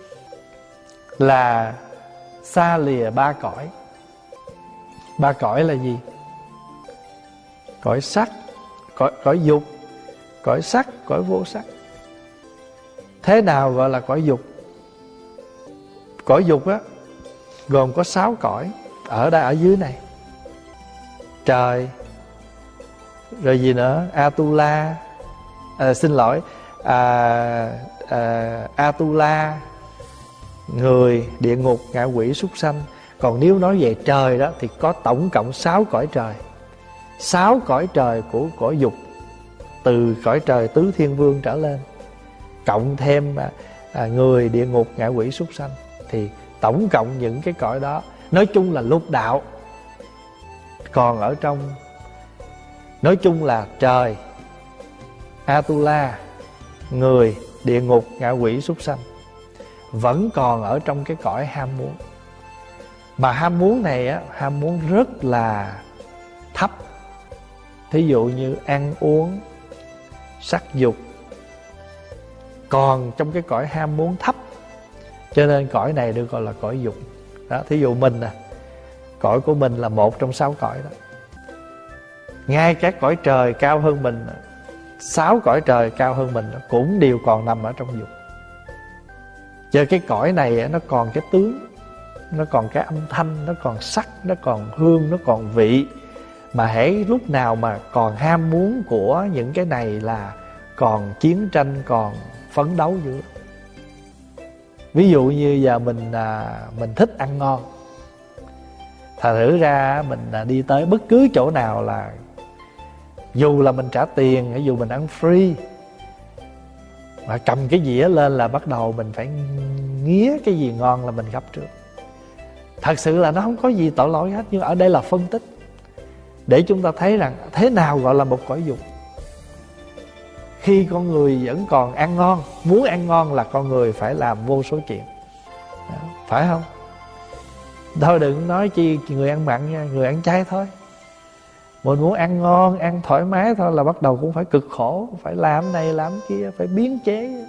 là xa lìa ba cõi. Ba cõi là gì? Cõi sắc, cõi dục, cõi sắc, cõi vô sắc. Thế nào gọi là cõi dục? Cõi dục á gồm có 6 cõi ở đây, ở dưới này. Trời, rồi gì nữa? Atula, Atula, người, địa ngục, ngạ quỷ, súc sanh. Còn nếu nói về trời đó thì có tổng cộng 6 cõi trời. 6 cõi trời của cõi dục, từ cõi trời tứ thiên vương trở lên, cộng thêm người, địa ngục, ngạ quỷ, súc sanh, thì tổng cộng những cái cõi đó nói chung là lục đạo. Còn ở trong, nói chung là trời, Atula, người, địa ngục, ngạ quỷ, súc sanh vẫn còn ở trong cái cõi ham muốn. Mà ham muốn này á, ham muốn rất là thấp. Thí dụ như ăn uống, sắc dục, còn trong cái cõi ham muốn thấp. Cho nên cõi này được gọi là cõi dục. Đó, thí dụ mình nè, cõi của mình là một trong 6 cõi đó. Ngay các cõi trời cao hơn mình, 6 cõi trời cao hơn mình cũng đều còn nằm ở trong dục. Cho cái cõi này nó còn cái tướng, nó còn cái âm thanh, nó còn sắc, nó còn hương, nó còn vị. Mà hễ lúc nào mà còn ham muốn của những cái này là còn chiến tranh, còn phấn đấu dữ. Ví dụ như giờ mình thích ăn ngon, thật thử ra mình đi tới bất cứ chỗ nào là dù là mình trả tiền, dù mình ăn free, mà cầm cái dĩa lên là bắt đầu mình phải nghía cái gì ngon là mình gấp trước. Thật sự là nó không có gì tội lỗi hết. Nhưng ở đây là phân tích để chúng ta thấy rằng thế nào gọi là một cõi dục. Khi con người vẫn còn ăn ngon, muốn ăn ngon là con người phải làm vô số chuyện. Phải không? Thôi đừng nói chi người ăn mặn nha, người ăn chay thôi. Mình muốn ăn ngon, ăn thoải mái thôi là bắt đầu cũng phải cực khổ, phải làm này làm kia, phải biến chế.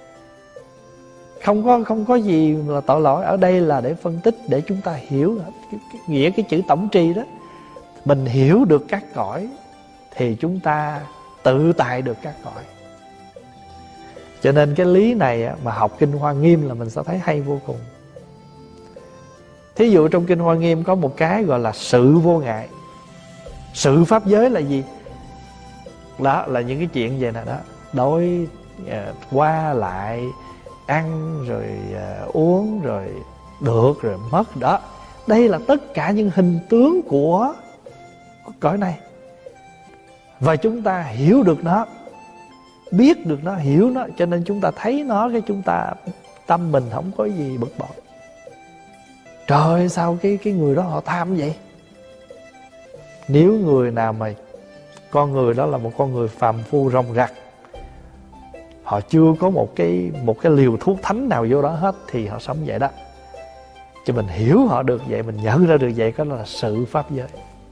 Không có gì là tội lỗi. Ở đây là để phân tích, để chúng ta hiểu cái nghĩa cái chữ tổng trì đó. Mình hiểu được các cõi thì chúng ta tự tại được các cõi. Cho nên cái lý này mà học Kinh Hoa Nghiêm là mình sẽ thấy hay vô cùng. Thí dụ trong Kinh Hoa Nghiêm có một cái gọi là sự vô ngại. Sự pháp giới là gì? Đó là những cái chuyện vậy nè đó. Đối qua lại, ăn rồi uống rồi được rồi mất đó. Đây là tất cả những hình tướng của cõi này. Và chúng ta hiểu được nó, biết được nó, hiểu nó, cho nên chúng ta thấy nó, cái chúng ta tâm mình không có gì bực bội. Trời, sao cái người đó họ tham vậy? Nếu người nào mà con người đó là một con người phàm phu rong rặt, họ chưa có một cái liều thuốc thánh nào vô đó hết, thì họ sống vậy đó. Cho mình hiểu họ được vậy, mình nhận ra được vậy, đó là sự pháp giới.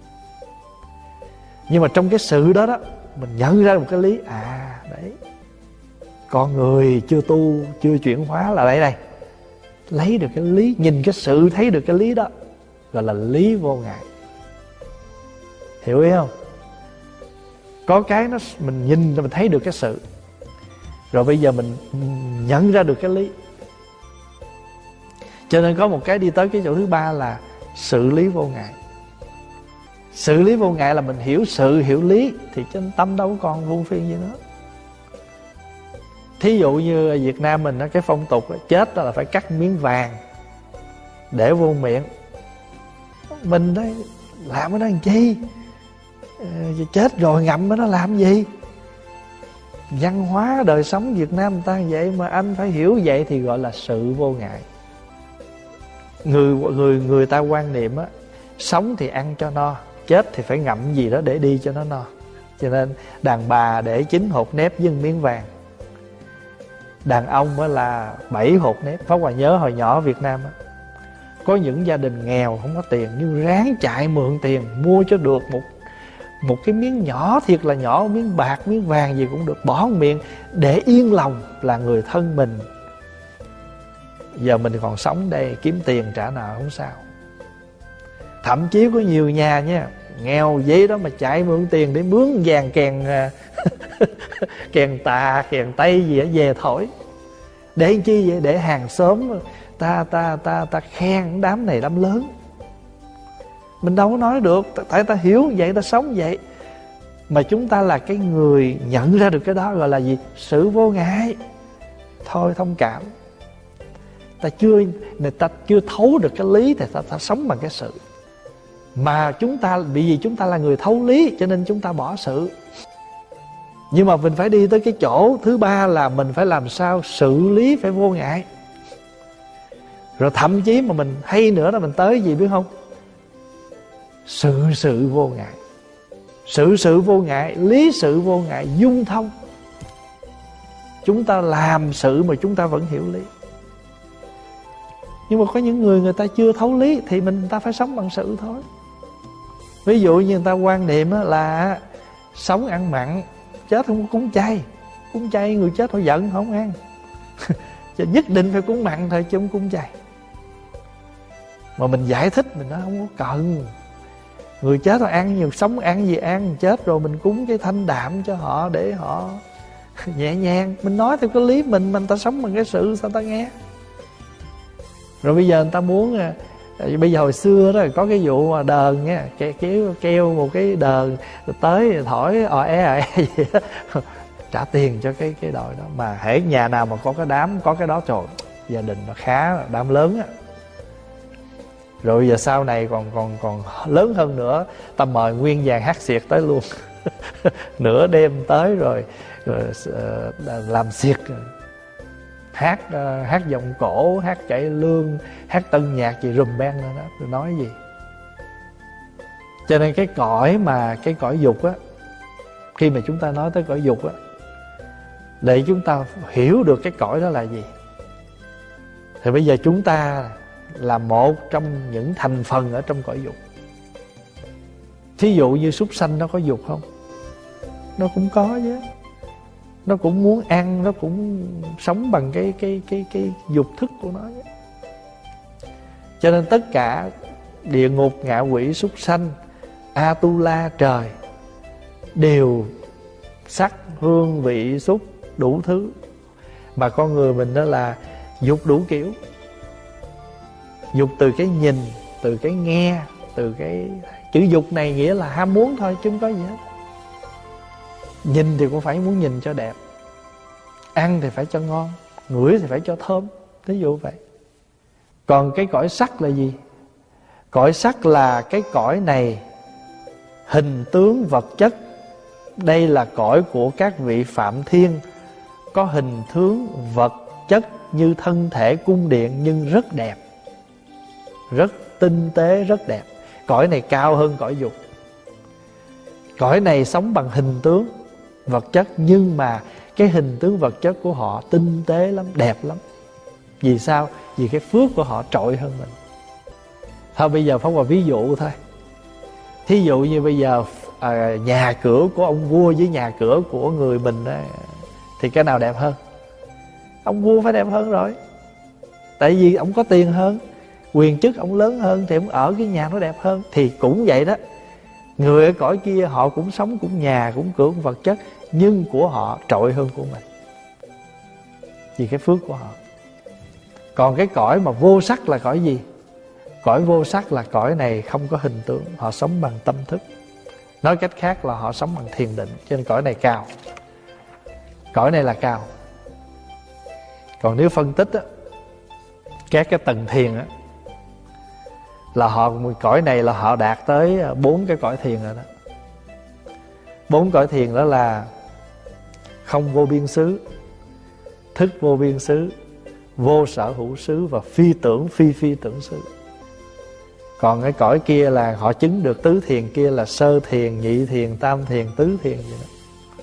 Nhưng mà trong cái sự đó đó, mình nhận ra một cái lý. À đấy, con người chưa tu, chưa chuyển hóa là đây. Lấy được cái lý, nhìn cái sự thấy được cái lý đó, gọi là lý vô ngại. Hiểu ý không? Có cái nó mình nhìn mình thấy được cái sự, rồi bây giờ mình nhận ra được cái lý. Cho nên có một cái đi tới cái chỗ thứ ba là sự lý vô ngại. Sự lý vô ngại là mình hiểu sự, hiểu lý, thì trên tâm đâu còn vuông phiên gì nữa. Thí dụ như ở Việt Nam mình, cái phong tục chết là phải cắt miếng vàng để vô miệng. Mình đấy làm cái đó làm chi? Chết rồi ngậm nó làm gì? Văn hóa đời sống Việt Nam người ta vậy mà anh phải hiểu vậy thì gọi là sự vô ngại. Người ta quan niệm á, sống thì ăn cho no, chết thì phải ngậm gì đó để đi cho nó no. Cho nên đàn bà để 9 hột nếp với miếng vàng, đàn ông á là 7 hột nếp. Pháp Hòa nhớ hồi nhỏ ở Việt Nam á, có những gia đình nghèo không có tiền, nhưng ráng chạy mượn tiền mua cho được một cái miếng nhỏ, thiệt là nhỏ, miếng bạc, miếng vàng gì cũng được, bỏ miệng để yên lòng là người thân mình. Giờ mình còn sống đây, kiếm tiền trả nợ không sao. Thậm chí có nhiều nhà nha, nghèo vậy đó mà chạy mượn tiền để mướn vàng kèn kèn tà, kèn tây gì đó về thổi. Để chi vậy? Để hàng xóm ta khen đám này đám lớn. Mình đâu có nói được, tại ta hiểu vậy, ta sống vậy. Mà chúng ta là cái người nhận ra được cái đó, gọi là gì? Sự vô ngại. Thôi thông cảm. Người ta chưa thấu được cái lý thì ta sống bằng cái sự. Mà chúng ta, bởi vì chúng ta là người thấu lý, cho nên chúng ta bỏ sự. Nhưng mà mình phải đi tới cái chỗ thứ ba là mình phải làm sao xử lý phải vô ngại. Rồi thậm chí mà mình hay nữa là mình tới gì biết không? Sự vô ngại. Sự vô ngại, lý sự vô ngại, dung thông. Chúng ta làm sự mà chúng ta vẫn hiểu lý. Nhưng mà có những người ta chưa thấu lý thì ta phải sống bằng sự thôi. Ví dụ như người ta quan niệm là sống ăn mặn, chết không có cúng chay. Cúng chay người chết họ giận không ăn. Cho nhất định phải cúng mặn thôi chứ không cúng chay. Mà mình giải thích, mình nói không có cần. Người chết rồi ăn nhiều, sống ăn gì ăn, chết rồi mình cúng cái thanh đạm cho họ để họ nhẹ nhàng. Mình nói theo cái lý mình, mà người ta sống bằng cái sự sao ta nghe. Rồi bây giờ người ta muốn, bây giờ hồi xưa đó có cái vụ mà đờn nha, kêu một cái đờn tới thổi gì đó, trả tiền cho cái đội đó. Mà hễ nhà nào mà có cái đám, có cái đó, trời, gia đình nó khá, đám lớn á. Rồi giờ sau này còn lớn hơn nữa, ta mời nguyên dàn hát xiệt tới luôn. Nửa đêm tới rồi làm xiệt, hát giọng cổ, hát cải lương, hát tân nhạc gì rùm beng lên đó, tôi nói gì. Cho nên cái cõi dục á, khi mà chúng ta nói tới cõi dục á, để chúng ta hiểu được cái cõi đó là gì, thì bây giờ chúng ta là một trong những thành phần ở trong cõi dục. Thí dụ như súc sanh nó có dục không? Nó cũng có chứ. Nó cũng muốn ăn, nó cũng sống bằng cái dục thức của nó chứ. Cho nên tất cả địa ngục, ngạ quỷ, súc sanh, Atula, trời đều sắc, hương, vị, xúc, đủ thứ. Mà con người mình đó là dục đủ kiểu. Dục từ cái nhìn, từ cái nghe, từ cái chữ dục này nghĩa là ham muốn thôi chứ không có gì hết. Nhìn thì cũng phải muốn nhìn cho đẹp, ăn thì phải cho ngon, ngửi thì phải cho thơm, ví dụ vậy. Còn cái cõi sắc là gì? Cõi sắc là cái cõi này hình tướng vật chất. Đây là cõi của các vị phạm thiên, có hình tướng vật chất như thân thể cung điện, nhưng rất đẹp, rất tinh tế, rất đẹp. Cõi này cao hơn cõi dục. Cõi này sống bằng hình tướng vật chất, nhưng mà cái hình tướng vật chất của họ tinh tế lắm, đẹp lắm. Vì sao? Vì cái phước của họ trội hơn mình. Thôi bây giờ phóng vào ví dụ thôi. Thí dụ như bây giờ nhà cửa của ông vua với nhà cửa của người mình đó, thì cái nào đẹp hơn? Ông vua phải đẹp hơn rồi. Tại vì ông có tiền hơn, quyền chức ông lớn hơn, thì ông ở cái nhà nó đẹp hơn. Thì cũng vậy đó, người ở cõi kia họ cũng sống, cũng nhà, cũng cửa, cũng vật chất, nhưng của họ trội hơn của mình, vì cái phước của họ. Còn cái cõi mà vô sắc là cõi gì? Cõi vô sắc là cõi này không có hình tượng, họ sống bằng tâm thức. Nói cách khác là họ sống bằng thiền định. Cho nên cõi này cao. Cõi này là cao. Còn nếu phân tích á, các cái tầng thiền á, là họ, cõi này là họ đạt tới 4 cái cõi thiền rồi đó. 4 cõi thiền đó là không vô biên xứ, thức vô biên xứ, vô sở hữu xứ và phi tưởng phi tưởng xứ. Còn cái cõi kia là họ chứng được tứ thiền, kia là sơ thiền, nhị thiền, tam thiền, tứ thiền vậy đó.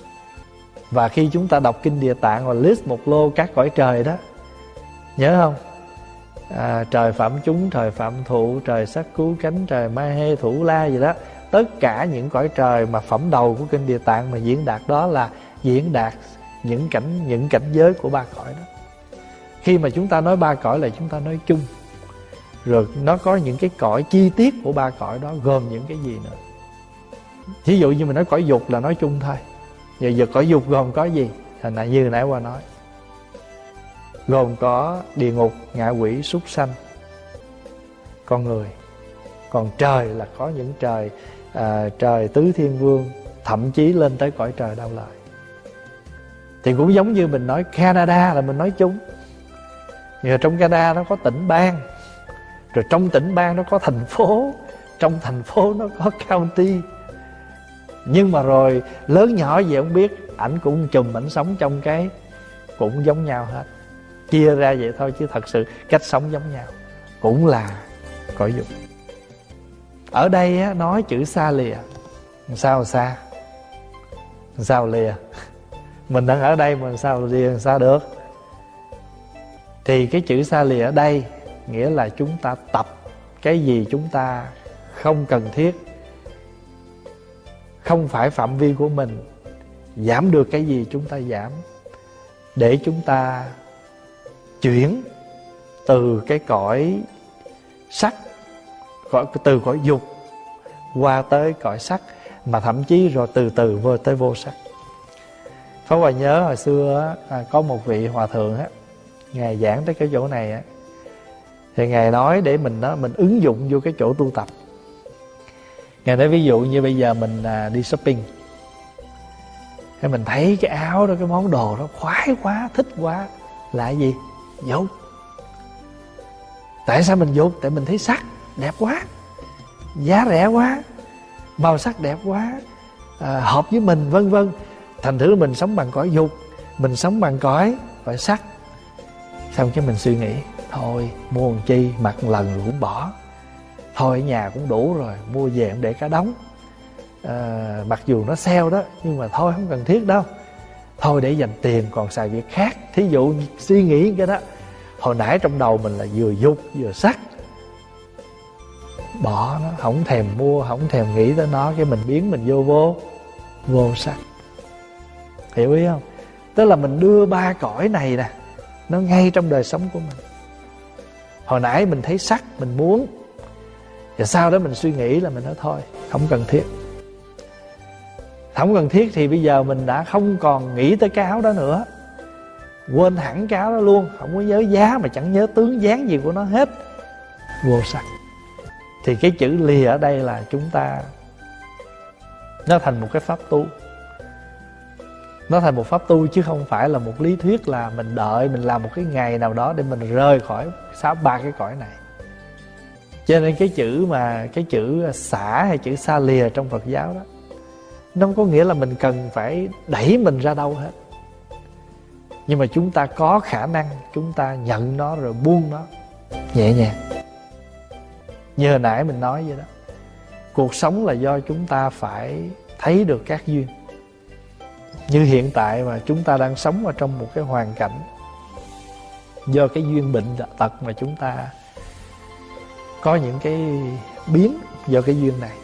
Và khi chúng ta đọc kinh Địa Tạng và list một lô các cõi trời đó, nhớ không? Trời Phạm Chúng, trời Phạm Thụ, trời Sắc Cứu Cánh, trời Ma Hê Thủ La gì đó. Tất cả những cõi trời mà phẩm đầu của kinh Địa Tạng mà diễn đạt đó là diễn đạt những cảnh giới của 3 cõi đó. Khi mà chúng ta nói 3 cõi là chúng ta nói chung. Rồi nó có những cái cõi chi tiết của 3 cõi đó gồm những cái gì nữa. Ví dụ như mình nói cõi dục là nói chung thôi. Giờ cõi dục gồm có gì? Thành ra như nãy qua nói, gồm có địa ngục, ngạ quỷ, súc sanh, con người. Còn trời là có những trời tứ thiên vương, thậm chí lên tới cõi trời đau lợi. Thì cũng giống như mình nói Canada là mình nói chung. Nhưng trong Canada nó có tỉnh bang, rồi trong tỉnh bang nó có thành phố, trong thành phố nó có county. Nhưng mà rồi lớn nhỏ gì không biết, ảnh cũng chùm, ảnh sống trong cái cũng giống nhau hết. Chia ra vậy thôi chứ thật sự cách sống giống nhau, cũng là cõi dục. Ở đây á, nói chữ xa lìa. Sao xa? Sao lìa? Mình đang ở đây mà sao lìa sao được? Thì cái chữ xa lìa ở đây nghĩa là chúng ta tập cái gì chúng ta không cần thiết, không phải phạm vi của mình. Giảm được cái gì chúng ta giảm, để chúng ta chuyển từ cái cõi sắc từ cõi dục qua tới cõi sắc, mà thậm chí rồi từ từ vô tới vô sắc. Pháp Hòa nhớ hồi xưa có một vị hòa thượng á, ngài giảng tới cái chỗ này á, thì ngài nói để mình ứng dụng vô cái chỗ tu tập. Ngài nói ví dụ như bây giờ mình đi shopping, cái mình thấy cái áo đó, cái món đồ đó khoái quá, thích quá, là cái gì? Dục. Tại sao mình dục? Tại mình thấy sắc đẹp quá, giá rẻ quá, màu sắc đẹp quá, hợp với mình, vân vân. Thành thử mình sống bằng cõi dục, mình sống bằng cõi sắc. Xong cái mình suy nghĩ, thôi mua làm chi, mặc lần rồi cũng bỏ, thôi ở nhà cũng đủ rồi, mua về cũng để cả đống. Mặc dù nó sale đó, nhưng mà thôi không cần thiết đâu, thôi để dành tiền còn xài việc khác. Thí dụ suy nghĩ cái đó, hồi nãy trong đầu mình là vừa dục vừa sắc, bỏ nó, không thèm mua, không thèm nghĩ tới nó, cái mình biến mình vô sắc. Hiểu ý không? Tức là mình đưa ba cõi này nè, nó ngay trong đời sống của mình. Hồi nãy mình thấy sắc, mình muốn, và sau đó mình suy nghĩ là mình nói thôi, không cần thiết. Không cần thiết thì bây giờ mình đã không còn nghĩ tới cái áo đó nữa, quên hẳn cái áo đó luôn, không có nhớ giá mà chẳng nhớ tướng dáng gì của nó hết. Vô sắc. Thì cái chữ lìa ở đây là chúng ta, nó thành một cái pháp tu. Nó thành một pháp tu chứ không phải là một lý thuyết là mình đợi mình làm một cái ngày nào đó để mình rời khỏi ba cái cõi này. Cho nên cái chữ xả hay chữ xa lìa trong Phật giáo đó, nó không có nghĩa là mình cần phải đẩy mình ra đâu hết. Nhưng mà chúng ta có khả năng, chúng ta nhận nó rồi buông nó nhẹ nhàng. Như hồi nãy mình nói vậy đó, cuộc sống là do chúng ta phải thấy được các duyên. Như hiện tại mà chúng ta đang sống ở trong một cái hoàn cảnh do cái duyên bệnh tật mà chúng ta có những cái biến do cái duyên này,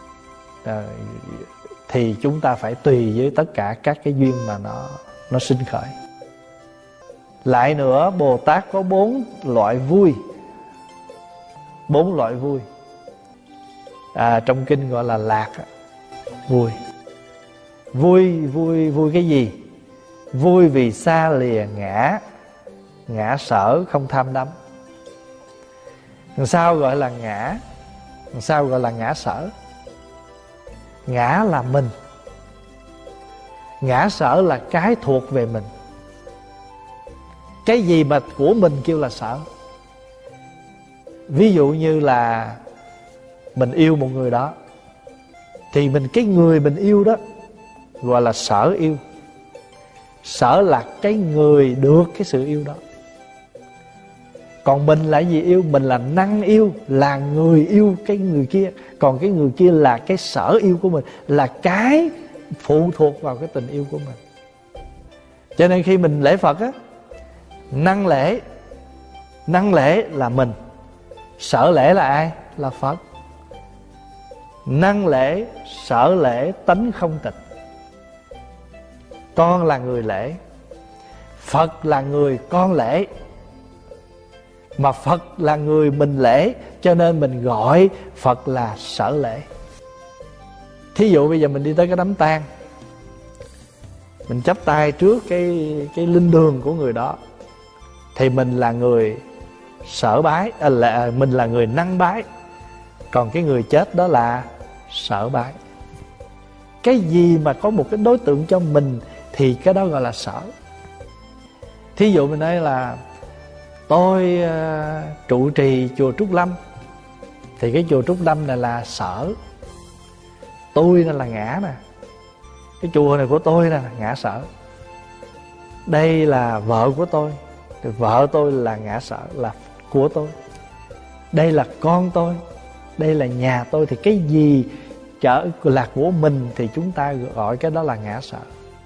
thì chúng ta phải tùy với tất cả các cái duyên mà nó sinh khởi. Lại nữa, Bồ Tát có 4 loại vui. 4 loại vui, trong kinh gọi là lạc. Vui. Vui cái gì? Vui vì xa lìa ngã sở không tham đắm. Làm sao gọi là ngã? Làm sao gọi là ngã sở? Ngã là mình, ngã sở là cái thuộc về mình. Cái gì mà của mình kêu là sở. Ví dụ như là mình yêu một người đó, thì cái người mình yêu đó gọi là sở yêu. Sở là cái người được cái sự yêu đó. Còn mình là gì yêu? Mình là năng yêu, là người yêu cái người kia. Còn cái người kia là cái sở yêu của mình, là cái phụ thuộc vào cái tình yêu của mình. Cho nên khi mình lễ Phật á, năng lễ là mình, sở lễ là ai? Là Phật. Năng lễ, sở lễ, tánh không tịch. Con là người lễ, Phật là người con lễ. Mà Phật là người mình lễ, cho nên mình gọi Phật là sở lễ. Thí dụ bây giờ mình đi tới cái đám tang, mình chắp tay trước cái linh đường của người đó, thì mình là người sở bái, mình là người năng bái. Còn cái người chết đó là sở bái. Cái gì mà có một cái đối tượng cho mình thì cái đó gọi là sở. Thí dụ mình nói là tôi trụ trì chùa Trúc Lâm, thì cái chùa Trúc Lâm này là sở. Tôi là ngã nè, cái chùa này của tôi nè, ngã sở. Đây là vợ của tôi, thì vợ tôi là ngã sở, là của tôi. Đây là con tôi, đây là nhà tôi. Thì cái gì là của mình thì chúng ta gọi cái đó là ngã sở.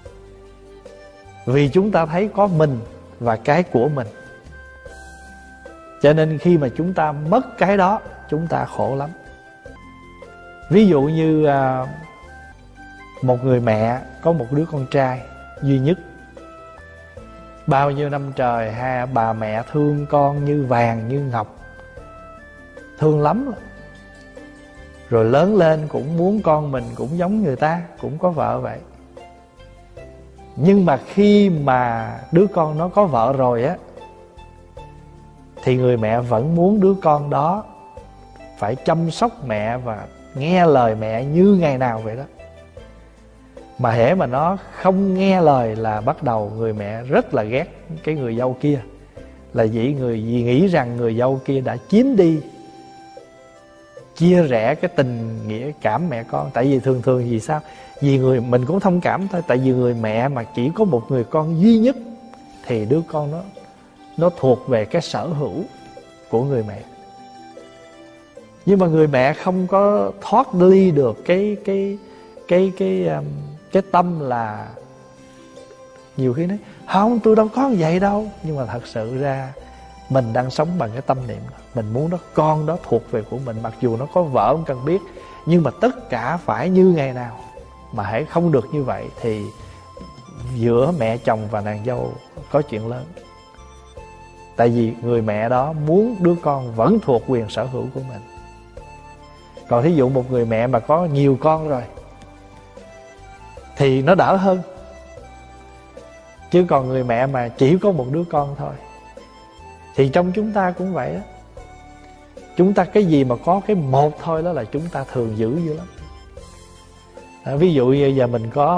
Vì chúng ta thấy có mình và cái của mình, cho nên khi mà chúng ta mất cái đó, chúng ta khổ lắm. Ví dụ như một người mẹ có một đứa con trai duy nhất, bao nhiêu năm trời bà mẹ thương con như vàng như ngọc, thương lắm. Rồi lớn lên cũng muốn con mình cũng giống người ta, cũng có vợ vậy. Nhưng mà khi mà đứa con nó có vợ rồi á, thì người mẹ vẫn muốn đứa con đó phải chăm sóc mẹ và nghe lời mẹ như ngày nào vậy đó. Mà hễ mà nó không nghe lời là bắt đầu người mẹ rất là ghét cái người dâu kia. Là vì nghĩ rằng người dâu kia đã chiếm đi, chia rẽ cái tình nghĩa cảm mẹ con. Tại vì thường vì sao? Vì mình cũng thông cảm thôi. Tại vì người mẹ mà chỉ có một người con duy nhất thì đứa con nó thuộc về cái sở hữu của người mẹ. Nhưng mà người mẹ không có thoát ly được cái tâm là nhiều khi nói không, tôi đâu có vậy đâu. Nhưng mà thật sự ra mình đang sống bằng cái tâm niệm đó. Mình muốn con đó thuộc về của mình. Mặc dù nó có vợ không cần biết, nhưng mà tất cả phải như ngày nào. Mà hãy không được như vậy thì giữa mẹ chồng và nàng dâu có chuyện lớn. Tại vì người mẹ đó muốn đứa con vẫn thuộc quyền sở hữu của mình. Còn thí dụ một người mẹ mà có nhiều con rồi thì nó đỡ hơn. Chứ còn người mẹ mà chỉ có một đứa con thôi thì trong chúng ta cũng vậy đó. Chúng ta cái gì mà có cái một thôi đó là chúng ta thường giữ dữ lắm. Ví dụ như giờ mình có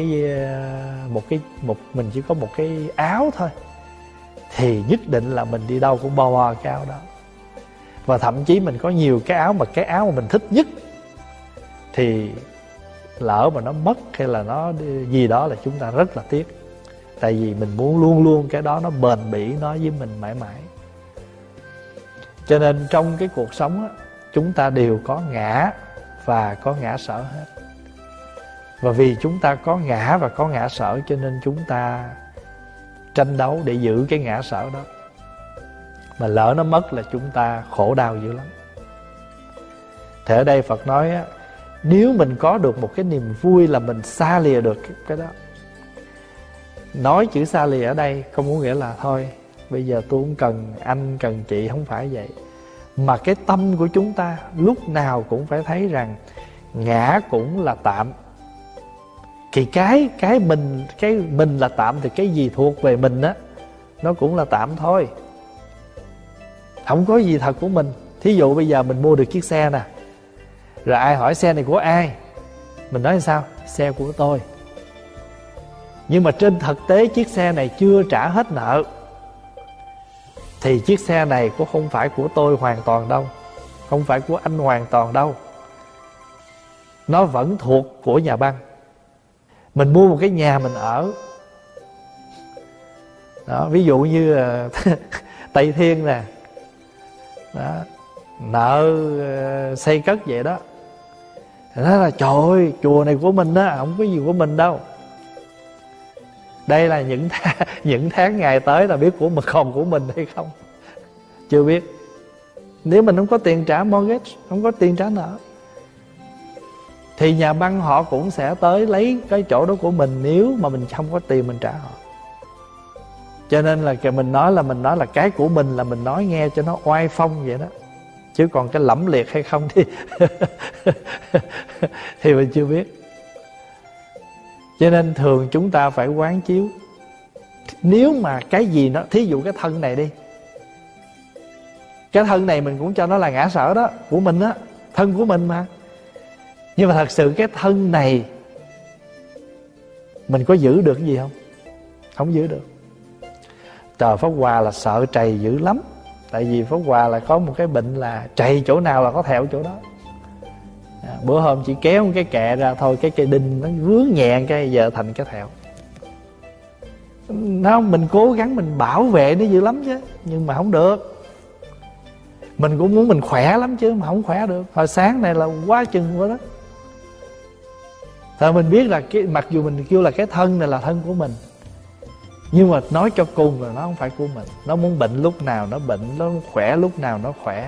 mình chỉ có một cái áo thôi thì nhất định là mình đi đâu cũng bo cái áo đó. Và thậm chí mình có nhiều cái áo, mà cái áo mà mình thích nhất thì lỡ mà nó mất hay là nó gì đó là chúng ta rất là tiếc. Tại vì mình muốn luôn luôn cái đó nó bền bỉ, nó với mình mãi mãi. Cho nên trong cái cuộc sống á, chúng ta đều có ngã và có ngã sở hết. Và vì chúng ta có ngã và có ngã sở, cho nên chúng ta tranh đấu để giữ cái ngã sở đó. Mà lỡ nó mất là chúng ta khổ đau dữ lắm. Thì ở đây Phật nói á, nếu mình có được một cái niềm vui là mình xa lìa được cái đó. Nói chữ xa lìa ở đây không có nghĩa là thôi bây giờ tôi không cần anh, cần chị, không phải vậy. Mà cái tâm của chúng ta lúc nào cũng phải thấy rằng ngã cũng là tạm. Thì cái mình là tạm, thì cái gì thuộc về mình á nó cũng là tạm thôi. Không có gì thật của mình. Thí dụ bây giờ mình mua được chiếc xe nè, rồi ai hỏi xe này của ai, mình nói sao? Xe của tôi. Nhưng mà trên thực tế chiếc xe này chưa trả hết nợ, thì chiếc xe này cũng không phải của tôi hoàn toàn đâu, không phải của anh hoàn toàn đâu. Nó vẫn thuộc của nhà băng. Mình mua một cái nhà mình ở đó, ví dụ như Tây Thiên nè đó, nợ xây cất vậy đó, thì nói là trời ơi, chùa này của mình á, không có gì của mình đâu. Đây là những tháng ngày tới là biết của mình còn của mình hay không, chưa biết. Nếu mình không có tiền trả mortgage, không có tiền trả nợ, thì nhà băng họ cũng sẽ tới lấy cái chỗ đó của mình nếu mà mình không có tiền mình trả họ. Cho nên là mình nói là cái của mình là mình nói nghe cho nó oai phong vậy đó. Chứ còn cái lẫm liệt hay không thì thì mình chưa biết. Cho nên thường chúng ta phải quán chiếu. Nếu mà cái gì nó, thí dụ cái thân này đi, cái thân này mình cũng cho nó là ngã sở đó, của mình á, thân của mình mà. Nhưng mà thật sự cái thân này mình có giữ được cái gì không? Không giữ được. Trời, Pháp Hòa là sợ trầy dữ lắm. Tại vì Pháp Hòa là có một cái bệnh là trầy chỗ nào là có thẹo chỗ đó. Bữa hôm chỉ kéo một cái kẹ ra thôi, cái cây đinh nó vướng nhẹ cái giờ thành cái thẹo. Nó mình cố gắng mình bảo vệ nó dữ lắm chứ, nhưng mà không được. Mình cũng muốn mình khỏe lắm chứ mà không khỏe được. Hồi sáng này là quá chừng quá đó. Thôi mình biết là mặc dù mình kêu là cái thân này là thân của mình, nhưng mà nói cho cùng là nó không phải của mình. Nó muốn bệnh lúc nào nó bệnh, nó muốn khỏe lúc nào nó khỏe.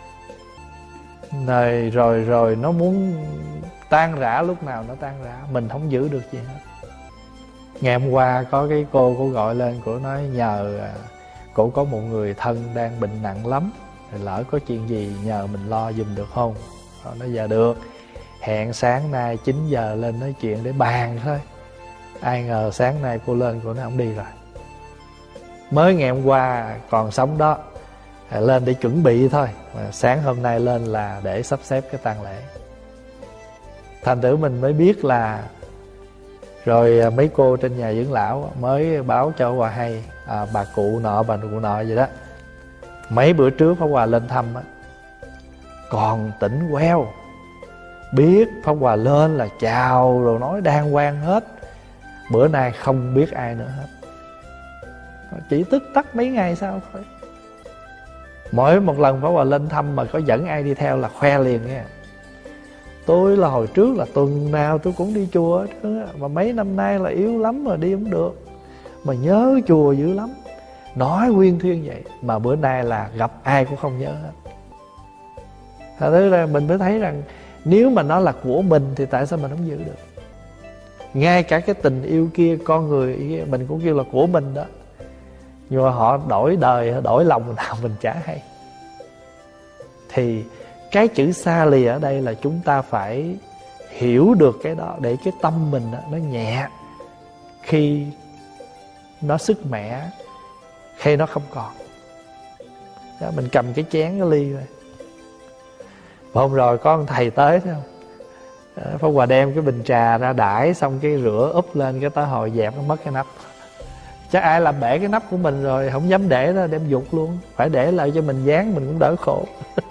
Rồi nó muốn tan rã lúc nào nó tan rã. Mình không giữ được gì hết. Ngày hôm qua có cái cô gọi lên, cô nói nhờ cô có một người thân đang bệnh nặng lắm, lỡ có chuyện gì nhờ mình lo giùm được không. Rồi nói giờ được, hẹn sáng nay 9 giờ lên nói chuyện để bàn thôi. Ai ngờ sáng nay cô lên, cô nói không đi rồi. Mới ngày hôm qua còn sống đó, lên để chuẩn bị thôi, mà sáng hôm nay lên là để sắp xếp cái tang lễ. Thành thử mình mới biết là rồi mấy cô trên nhà dưỡng lão mới báo cho Hòa hay, bà cụ nọ vậy đó, mấy bữa trước Pháp Hòa lên thăm á, còn tỉnh queo, biết Pháp Hòa lên là chào rồi nói đàng hoàng hết. Bữa nay không biết ai nữa hết, chỉ tức tắc mấy ngày sau thôi. Mỗi một lần Pháp Hòa lên thăm mà có dẫn ai đi theo là khoe liền nha. Tôi là hồi trước là tuần nào tôi cũng đi chùa hết, mà mấy năm nay là yếu lắm rồi đi không được, mà nhớ chùa dữ lắm. Nói nguyên thuyên vậy, mà bữa nay là gặp ai cũng không nhớ hết. Thật ra mình mới thấy rằng nếu mà nó là của mình thì tại sao mình không giữ được. Ngay cả cái tình yêu kia, con người kia, mình cũng kêu là của mình đó, nhưng mà họ đổi đời, họ đổi lòng nào mình chả hay. Thì cái chữ xa lìa ở đây là chúng ta phải hiểu được cái đó, để cái tâm mình nó nhẹ khi nó sức mẻ, khi nó không còn đó. Mình cầm cái chén cái ly rồi. Hôm rồi có ông thầy tới thấy không, Pháp Hòa đem cái bình trà ra đãi, xong cái rửa úp lên, cái tới hồi dẹp nó mất cái nắp. Chắc ai làm bể cái nắp của mình rồi, không dám để đó, đem dục luôn. Phải để lại cho mình dán, mình cũng đỡ khổ.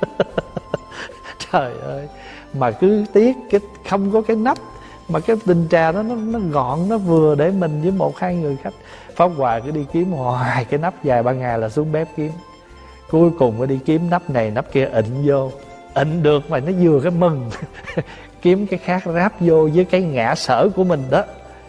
Trời ơi, mà cứ tiếc cái không có cái nắp, mà cái bình trà đó nó gọn, nó vừa để mình với 1-2 người khách. Pháp Hòa cứ đi kiếm hoài cái nắp, dài 3 ngày là xuống bếp kiếm. Cuối cùng mới đi kiếm nắp này nắp kia ịn vô. Ịn được mà nó vừa cái mừng. Kiếm cái khác ráp vô với cái ngã sở của mình đó.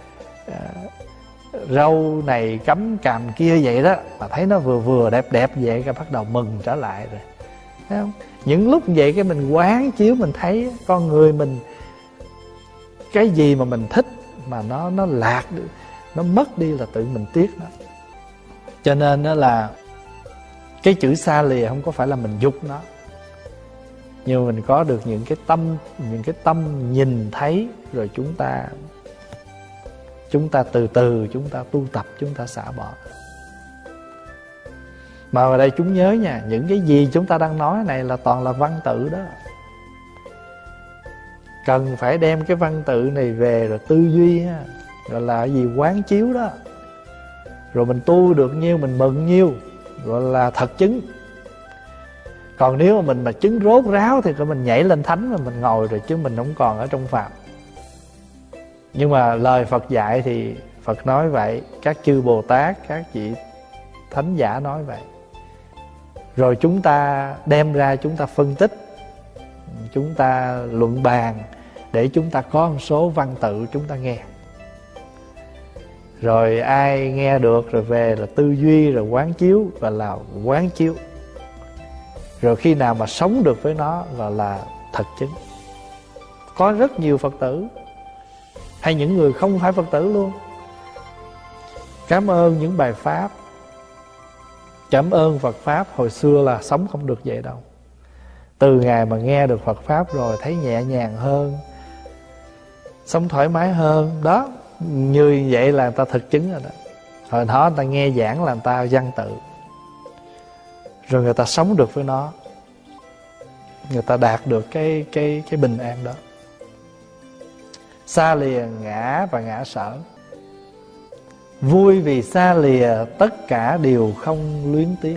Rau này cắm cằm kia vậy đó, mà thấy nó vừa đẹp đẹp vậy, cái bắt đầu mừng trở lại rồi. Thấy không? Những lúc vậy cái mình quán chiếu, mình thấy con người mình, cái gì mà mình thích mà nó lạc, nó mất đi là tự mình tiếc nó. Cho nên đó là cái chữ xa lìa không có phải là mình dục nó, nhưng mình có được những cái tâm nhìn thấy, rồi chúng ta từ từ chúng ta tu tập, chúng ta xả bỏ. Mà ở đây chúng nhớ nha, những cái gì chúng ta đang nói này là toàn là văn tự đó. Cần phải đem cái văn tự này về rồi tư duy ha, gọi là gì, quán chiếu đó. Rồi mình tu được nhiêu mình mừng nhiêu, gọi là thật chứng. Còn nếu mà mình chứng rốt ráo thì mình nhảy lên thánh mà mình ngồi rồi, chứ mình không còn ở trong phạm. Nhưng mà lời Phật dạy thì Phật nói vậy, các chư Bồ Tát, các vị thánh giả nói vậy. Rồi chúng ta đem ra, chúng ta phân tích, chúng ta luận bàn, để chúng ta có một số văn tự chúng ta nghe. Rồi ai nghe được rồi về là tư duy, rồi quán chiếu, và là quán chiếu. Rồi khi nào mà sống được với nó gọi là thật chứng. Có rất nhiều Phật tử, hay những người không phải Phật tử luôn, cảm ơn những bài pháp, cảm ơn Phật Pháp. Hồi xưa là sống không được vậy đâu. Từ ngày mà nghe được Phật Pháp rồi thấy nhẹ nhàng hơn, sống thoải mái hơn. Đó, như vậy là người ta thực chứng rồi đó. Hồi đó người ta nghe giảng là người ta văn tự, rồi người ta sống được với nó, người ta đạt được cái bình an đó. Xa lìa ngã và ngã sở, vui vì xa lìa tất cả đều không luyến tiếc.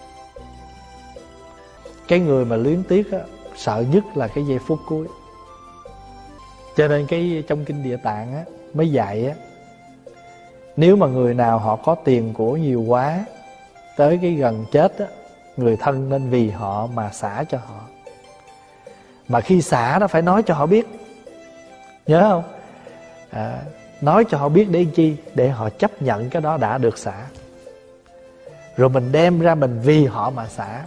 Cái người mà luyến tiếc á, sợ nhất là cái giây phút cuối. Cho nên cái trong Kinh Địa Tạng á, mới dạy á, nếu mà người nào họ có tiền của nhiều quá, tới cái gần chết á, người thân nên vì họ mà xả cho họ. Mà khi xả đó phải nói cho họ biết, nhớ không? Nói cho họ biết để chi? Để họ chấp nhận cái đó đã được xả. Rồi mình đem ra mình vì họ mà xả.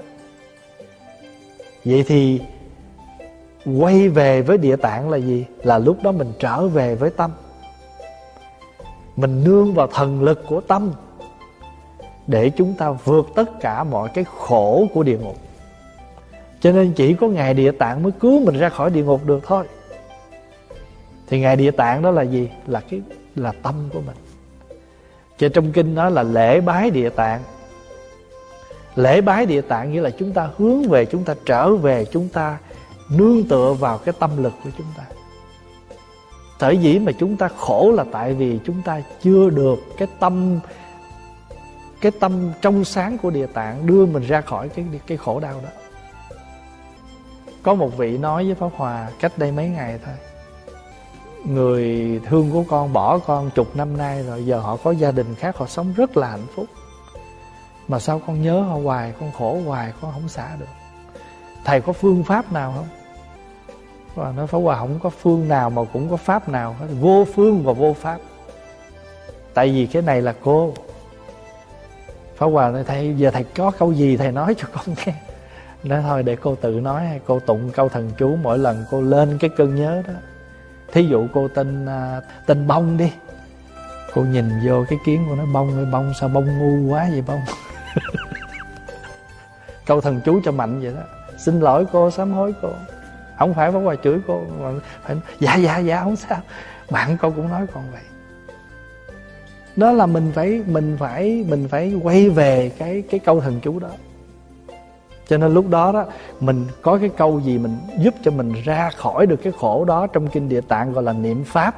Vậy thì quay về với Địa Tạng là gì? Là lúc đó mình trở về với tâm. Mình nương vào thần lực của tâm, để chúng ta vượt tất cả mọi cái khổ của địa ngục. Cho nên chỉ có Ngài Địa Tạng mới cứu mình ra khỏi địa ngục được thôi. Thì Ngài Địa Tạng đó là gì? Là tâm của mình. Cho trong kinh nói là lễ bái Địa Tạng. Lễ bái Địa Tạng nghĩa là chúng ta hướng về, chúng ta trở về, chúng ta nương tựa vào cái tâm lực của chúng ta. Sở dĩ mà chúng ta khổ là tại vì chúng ta chưa được cái tâm trong sáng của Địa Tạng đưa mình ra khỏi cái khổ đau đó. Có một vị nói với Pháp Hòa cách đây mấy ngày thôi: người thương của con bỏ con chục năm nay rồi, giờ họ có gia đình khác, họ sống rất là hạnh phúc, mà sao con nhớ họ hoài, con khổ hoài, con không xả được. Thầy có phương pháp nào không? Và nói: Pháp Hòa không có phương nào mà cũng có pháp nào hết, vô phương và vô pháp. Tại vì cái này là cô. Pháp Hòa nói: thầy, giờ thầy có câu gì thầy nói cho con nghe. Nói thôi để cô tự nói, hay cô tụng câu thần chú mỗi lần cô lên cái cơn nhớ đó. Thí dụ cô tên Bông đi, cô nhìn vô cái kiến cô nói: Bông ơi Bông, sao Bông ngu quá vậy Bông? Câu thần chú cho mạnh vậy đó. Xin lỗi cô, sám hối cô. Không phải Pháp Hòa chửi cô mà phải dạ không sao. Bạn con cũng nói con vậy. Đó là mình phải quay về cái câu thần chú đó. Cho nên lúc đó đó, mình có cái câu gì mình giúp cho mình ra khỏi được cái khổ đó, trong kinh Địa Tạng gọi là niệm pháp.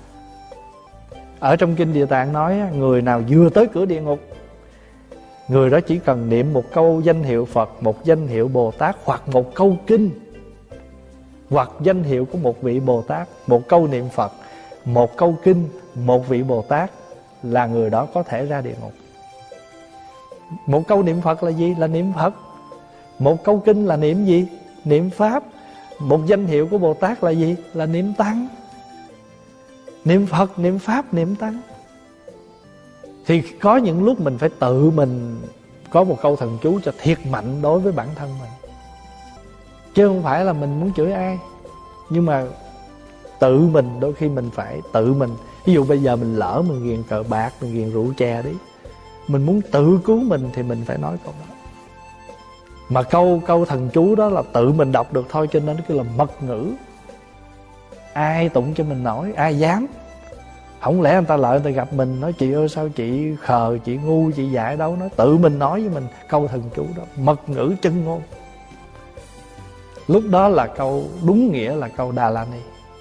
Ở trong kinh Địa Tạng nói người nào vừa tới cửa địa ngục, người đó chỉ cần niệm một câu danh hiệu Phật, một danh hiệu Bồ Tát, hoặc một câu kinh, hoặc danh hiệu của một vị Bồ Tát, một câu niệm Phật, một câu kinh, một vị Bồ Tát, là người đó có thể ra địa ngục. Một câu niệm Phật là gì? Là niệm Phật. Một câu kinh là niệm gì? Niệm Pháp. Một danh hiệu của Bồ Tát là gì? Là niệm Tăng. Niệm Phật, niệm Pháp, niệm Tăng. Thì có những lúc mình phải tự mình có một câu thần chú cho thiệt mạnh đối với bản thân mình, chứ không phải là mình muốn chửi ai. Nhưng mà tự mình, đôi khi mình phải tự mình. Ví dụ bây giờ mình lỡ mình ghiền cờ bạc, mình ghiền rượu chè đi, mình muốn tự cứu mình thì mình phải nói câu đó. Mà câu thần chú đó là tự mình đọc được thôi, cho nên nó kêu là mật ngữ. Ai tụng cho mình nổi, ai dám. Không lẽ người ta lợi người ta gặp mình nói: chị ơi sao chị khờ, chị ngu, chị dại đâu. Nói tự mình nói với mình câu thần chú đó, mật ngữ chân ngôn. Lúc đó là câu đúng nghĩa là câu Đà La Ni.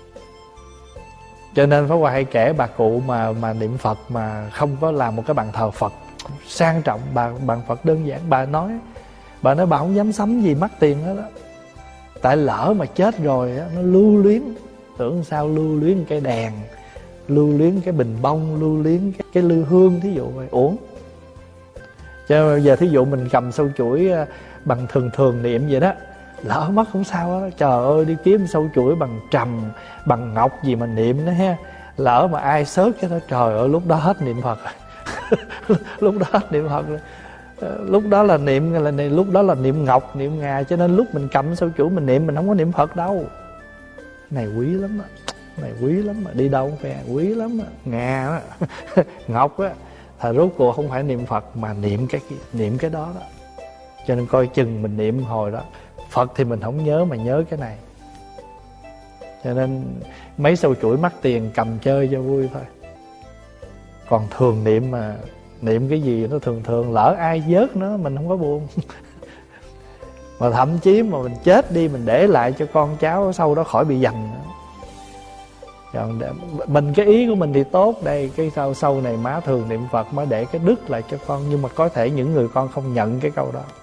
Cho nên Pháp Hòa hay kể bà cụ mà niệm Phật mà không có làm một cái bàn thờ Phật sang trọng, bàn Phật đơn giản. Bà nói bà không dám sắm gì mắc tiền hết đó. Tại lỡ mà chết rồi á, nó lưu luyến. Tưởng sao lưu luyến cái đèn, lưu luyến cái bình bông, lưu luyến cái lư hương, thí dụ vậy, uổng. Cho nên giờ thí dụ mình cầm sâu chuỗi bằng thường niệm vậy đó, lỡ mất không sao á. Trời ơi, đi kiếm sâu chuỗi bằng trầm, bằng ngọc gì mà niệm đó ha. Lỡ mà ai xớt cái đó, trời ơi, lúc đó hết niệm Phật. Lúc đó hết niệm Phật rồi. Lúc đó là lúc đó là niệm ngọc, niệm ngà. Cho nên lúc mình cầm sâu chuỗi mình niệm, mình không có niệm Phật đâu. Này quý lắm á, này quý lắm á, đi đâu phải quý lắm á, ngà á, ngọc á. Thật rốt cuộc không phải niệm Phật mà niệm cái đó đó. Cho nên coi chừng mình niệm hồi đó Phật thì mình không nhớ, mà nhớ cái này. Cho nên mấy sâu chuỗi mắc tiền cầm chơi cho vui thôi. Còn thường niệm mà niệm cái gì nó thường, lỡ ai vớt nó mình không có buồn. Mà thậm chí mà mình chết đi, mình để lại cho con cháu sau đó khỏi bị dành nữa. Còn mình cái ý của mình thì tốt. Đây cái sau này má thường niệm Phật, má để cái đức lại cho con. Nhưng mà có thể những người con không nhận cái câu đó,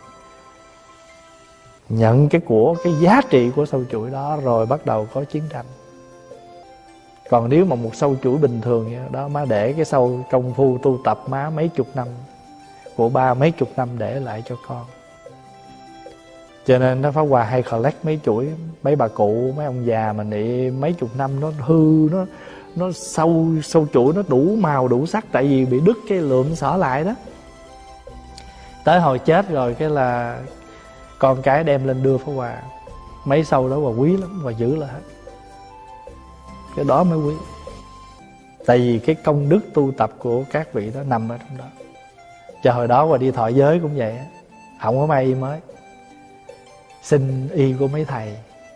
nhận cái giá trị của sâu chuỗi đó, rồi bắt đầu có chiến tranh. Còn nếu mà một sâu chuỗi bình thường vậy đó, má để cái sâu công phu tu tập má mấy chục năm, của ba mấy chục năm để lại cho con. Cho nên nó Pháp Hòa hay collect mấy chuỗi, mấy bà cụ, mấy ông già mà niệm mấy chục năm nó hư, nó sâu chuỗi nó đủ màu đủ sắc, tại vì bị đứt cái lượm xỏ lại đó. Tới hồi chết rồi cái là con cái đem lên đưa Pháp Hòa. Mấy sâu đó Hòa quý lắm, Hòa giữ lại hết. Cái đó mới quý. Tại vì cái công đức tu tập của các vị đó nằm ở trong đó. Cho hồi đó Hòa đi thọ giới cũng vậy, không có may mới. xin y của mấy thầy.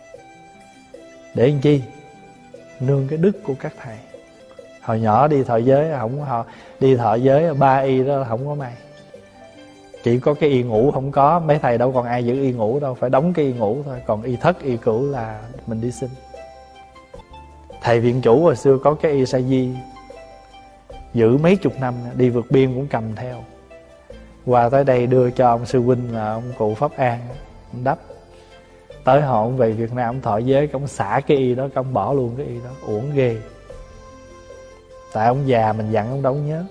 Để làm chi? Nương cái đức của các thầy. Hồi nhỏ đi thọ giới, đi thọ giới 3 y đó không có may. Chỉ có cái y ngũ không có. Mấy thầy đâu còn ai giữ y ngũ đâu, phải đóng cái y ngũ thôi. Còn y thất, y cửu là mình đi xin. Thầy viện chủ hồi xưa có cái y sa di, giữ mấy chục năm, đi vượt biên cũng cầm theo. Qua tới đây đưa cho ông sư huynh là ông cụ Pháp An, ông đắp. Tới họ ông về Việt Nam, ông thọ giới, ông xả cái y đó, ông bỏ luôn cái y đó, uổng ghê. Tại ông già mình dặn ông đâu nhớ.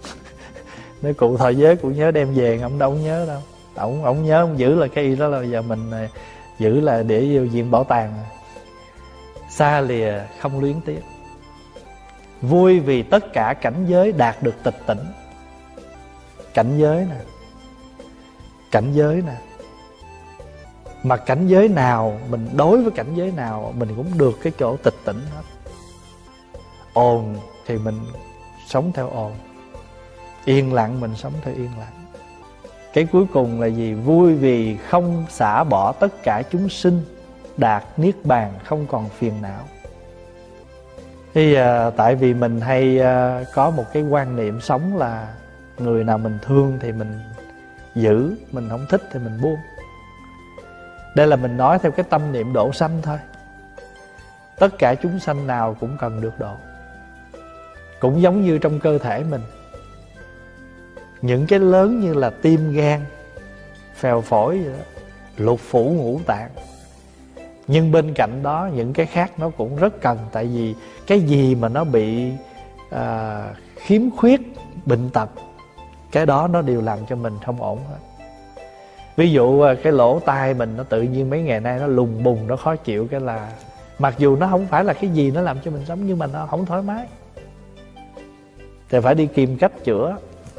Nếu cụ thọ giới cụ nhớ đem về, ông đâu nhớ đâu. Ông nhớ, ông giữ là cái y đó là giờ mình giữ là để vô viện bảo tàng. Xa lìa không luyến tiếc, vui vì tất cả cảnh giới đạt được tịch tỉnh. Cảnh giới nè, cảnh giới nè. Mà cảnh giới nào, mình đối với cảnh giới nào mình cũng được cái chỗ tịch tỉnh hết. Ồn thì mình sống theo ồn, yên lặng mình sống theo yên lặng. Cái cuối cùng là gì? Vui vì không xả bỏ tất cả chúng sinh, đạt niết bàn không còn phiền não. Thì tại vì mình hay có một cái quan niệm sống là người nào mình thương thì mình giữ, mình không thích thì mình buông. Đây là mình nói theo cái tâm niệm độ sanh thôi. Tất cả chúng sanh nào cũng cần được độ. Cũng giống như trong cơ thể mình, những cái lớn như là tim gan, phèo phổi vậy đó, lục phủ ngũ tạng. Nhưng bên cạnh đó những cái khác nó cũng rất cần. Tại vì cái gì mà nó bị khiếm khuyết, bệnh tật, cái đó nó đều làm cho mình không ổn hết. Ví dụ cái lỗ tai mình nó tự nhiên mấy ngày nay nó lùng bùng, nó khó chịu, cái là mặc dù nó không phải là cái gì nó làm cho mình sống, nhưng mà nó không thoải mái thì phải đi tìm cách chữa.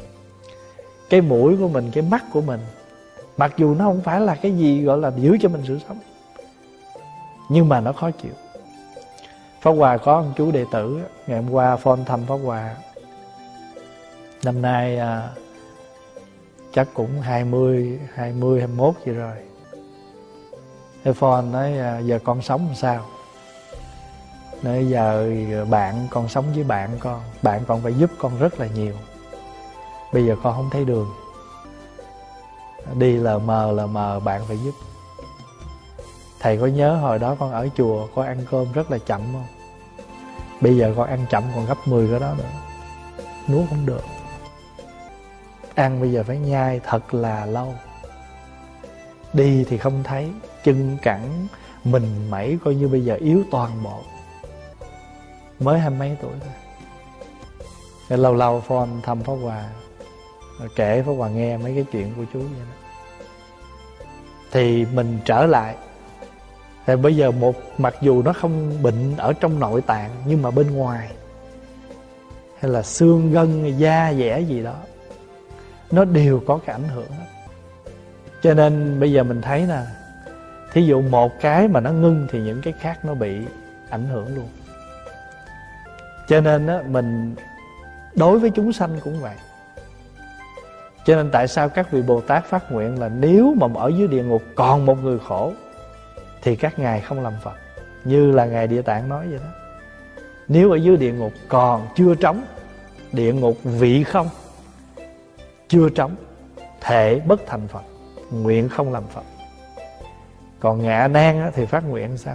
Cái mũi của mình, cái mắt của mình, mặc dù nó không phải là cái gì gọi là giữ cho mình sự sống, nhưng mà nó khó chịu. Pháp Hòa có một chú đệ tử, ngày hôm qua phone thăm Pháp Hòa. Năm nay chắc cũng 20, 21 gì rồi. Thế phone nói giờ con sống làm sao? Nói giờ bạn con sống với bạn con phải giúp con rất là nhiều. Bây giờ con không thấy đường, đi lờ mờ bạn phải giúp. Thầy có nhớ hồi đó con ở chùa con ăn cơm rất là chậm không? Bây giờ con ăn chậm còn gấp 10 cái đó nữa, nuốt không được. Ăn bây giờ phải nhai thật là lâu. Đi thì không thấy, chân cẳng mình mẩy coi như bây giờ yếu toàn bộ. Mới 20 mấy tuổi thôi. Nên lâu lâu phone thăm Pháp Hòa, kể Pháp Hòa nghe mấy cái chuyện của chú vậy đó. Thì mình trở lại. Thì bây giờ mặc dù nó không bệnh ở trong nội tạng, nhưng mà bên ngoài hay là xương gân, da dẻ gì đó, nó đều có cái ảnh hưởng hết. Cho nên bây giờ mình thấy nè, thí dụ một cái mà nó ngưng thì những cái khác nó bị ảnh hưởng luôn. Cho nên á, mình đối với chúng sanh cũng vậy. Cho nên tại sao các vị Bồ Tát phát nguyện là nếu mà ở dưới địa ngục còn một người khổ thì các ngài không làm Phật. Như là Ngài Địa Tạng nói vậy đó. Nếu ở dưới địa ngục còn chưa trống, địa ngục vị không, chưa trống, thể bất thành Phật, nguyện không làm Phật. Còn Ngạ Nan thì phát nguyện sao?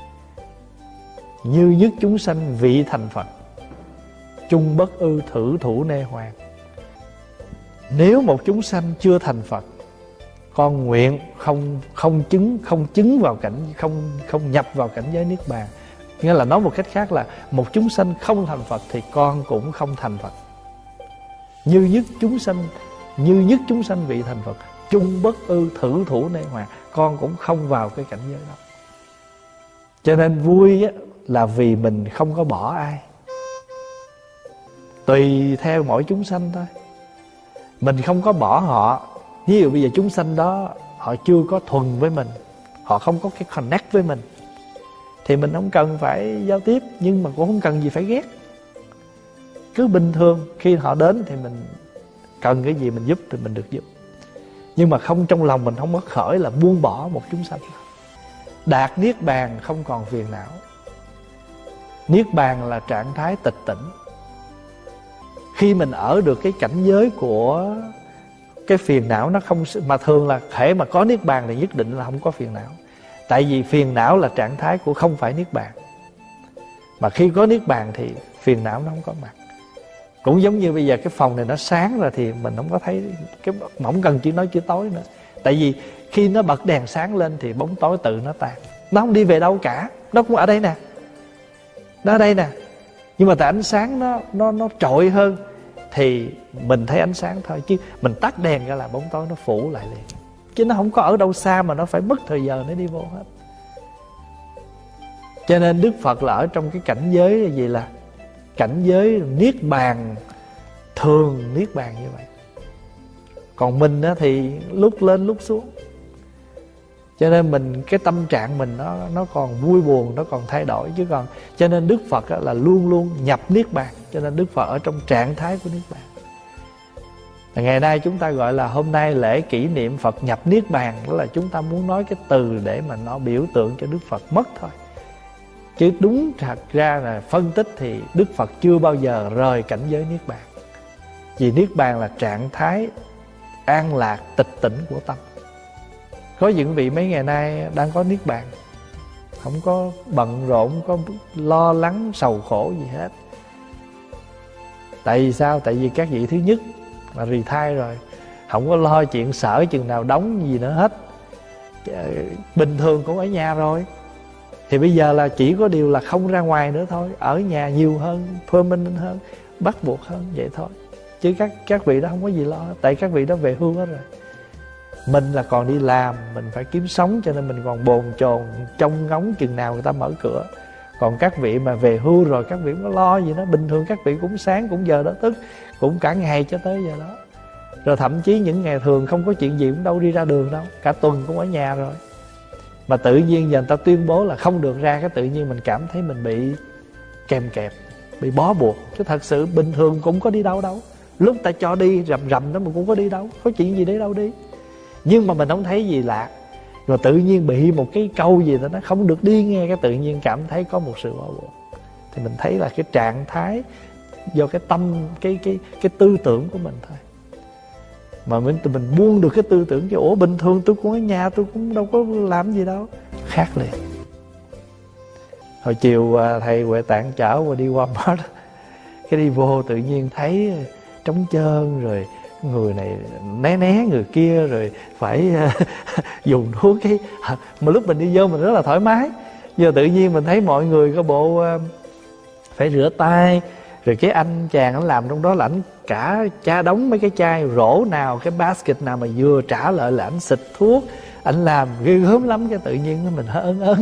Như nhất chúng sanh vị thành Phật, chung bất ư thử thủ nê hoàng. Nếu một chúng sanh chưa thành Phật, con nguyện không chứng vào cảnh, không nhập vào cảnh giới niết bàn. Nghĩa là nói một cách khác là một chúng sanh không thành Phật thì con cũng không thành Phật. Như nhất chúng sanh vị thành Phật, chung bất ư thử thủ nê hoàng, con cũng không vào cái cảnh giới đó. Cho nên vui á, là vì mình không có bỏ ai, tùy theo mỗi chúng sanh thôi. Mình không có bỏ họ. Ví dụ bây giờ chúng sanh đó họ chưa có thuần với mình, họ không có cái connect với mình, thì mình không cần phải giao tiếp, nhưng mà cũng không cần gì phải ghét. Cứ bình thường, khi họ đến thì mình cần cái gì mình giúp thì mình được giúp. Nhưng mà không, trong lòng mình không có khởi là buông bỏ một chúng sanh. Đạt niết bàn không còn phiền não. Niết bàn là trạng thái tịch tỉnh. Khi mình ở được cái cảnh giới của cái phiền não, nó không, mà thường là thể mà có niết bàn thì nhất định là không có phiền não. Tại vì phiền não là trạng thái của không phải niết bàn. Mà khi có niết bàn thì phiền não nó không có mặt. Cũng giống như bây giờ cái phòng này nó sáng rồi thì mình không có thấy cái, không cần chỉ nói chữ tối nữa. Tại vì khi nó bật đèn sáng lên thì bóng tối tự nó tan. Nó không đi về đâu cả. Nó cũng ở đây nè. Nó ở đây nè. Nhưng mà tại ánh sáng nó trội hơn thì mình thấy ánh sáng thôi. Chứ mình tắt đèn ra là bóng tối nó phủ lại liền. Chứ nó không có ở đâu xa mà nó phải mất thời giờ để đi vô hết. Cho nên Đức Phật là ở trong cái cảnh giới là gì, là cảnh giới niết bàn, thường niết bàn như vậy. Còn mình thì lúc lên lúc xuống. Cho nên mình, cái tâm trạng mình nó còn vui buồn, nó còn thay đổi. Chứ còn, cho nên Đức Phật là luôn luôn nhập niết bàn. Cho nên Đức Phật ở trong trạng thái của niết bàn. Ngày nay chúng ta gọi là hôm nay lễ kỷ niệm Phật nhập niết bàn. Đó là chúng ta muốn nói cái từ để mà nó biểu tượng cho Đức Phật mất thôi. Chứ đúng thật ra là phân tích thì Đức Phật chưa bao giờ rời cảnh giới niết bàn. Vì niết bàn là trạng thái an lạc, tịch tỉnh của tâm. Có những vị mấy ngày nay đang có niết bàn, không có bận rộn, không có lo lắng, sầu khổ gì hết. Tại vì sao? Tại vì các vị thứ nhất là retire rồi, không có lo chuyện sở chừng nào đóng gì nữa hết. Bình thường cũng ở nhà rồi. Thì bây giờ là chỉ có điều là không ra ngoài nữa thôi. Ở nhà nhiều hơn, permanent hơn, bắt buộc hơn, vậy thôi. Chứ các vị đó không có gì lo. Tại các vị đó về hưu hết rồi. Mình là còn đi làm, mình phải kiếm sống. Cho nên mình còn bồn chồn trông ngóng chừng nào người ta mở cửa. Còn các vị mà về hưu rồi, các vị không có lo gì đó. Bình thường các vị cũng sáng, cũng giờ đó thức, cũng cả ngày cho tới giờ đó. Rồi thậm chí những ngày thường không có chuyện gì cũng đâu đi ra đường đâu. Cả tuần cũng ở nhà rồi. Mà tự nhiên giờ người ta tuyên bố là không được ra, cái tự nhiên mình cảm thấy mình bị kèm kẹp, bị bó buộc. Chứ thật sự bình thường cũng có đi đâu đâu. Lúc ta cho đi rầm rầm đó mình cũng có đi đâu. Có chuyện gì để đâu đi. Nhưng mà mình không thấy gì lạ. Rồi tự nhiên bị một cái câu gì đó nó không được đi nghe, cái tự nhiên cảm thấy có một sự bó buộc. Thì mình thấy là cái trạng thái do cái tâm, cái tư tưởng của mình thôi. Mà mình buông được cái tư tưởng cho ủa bình thường tôi cũng ở nhà, tôi cũng đâu có làm gì đâu. Khác liền. Hồi chiều thầy Huệ Tạng chở qua đi Walmart, cái đi vô tự nhiên thấy trống trơn, rồi người này né người kia, rồi phải dùng thuốc cái. Mà lúc mình đi vô mình rất là thoải mái. Giờ tự nhiên mình thấy mọi người có bộ phải rửa tay. Rồi cái anh chàng anh làm trong đó là ảnh cả đống mấy cái chai rổ nào, cái basket nào mà vừa trả lại là ảnh xịt thuốc. Ảnh làm ghê gớm lắm. Cái tự nhiên mình hơi ớn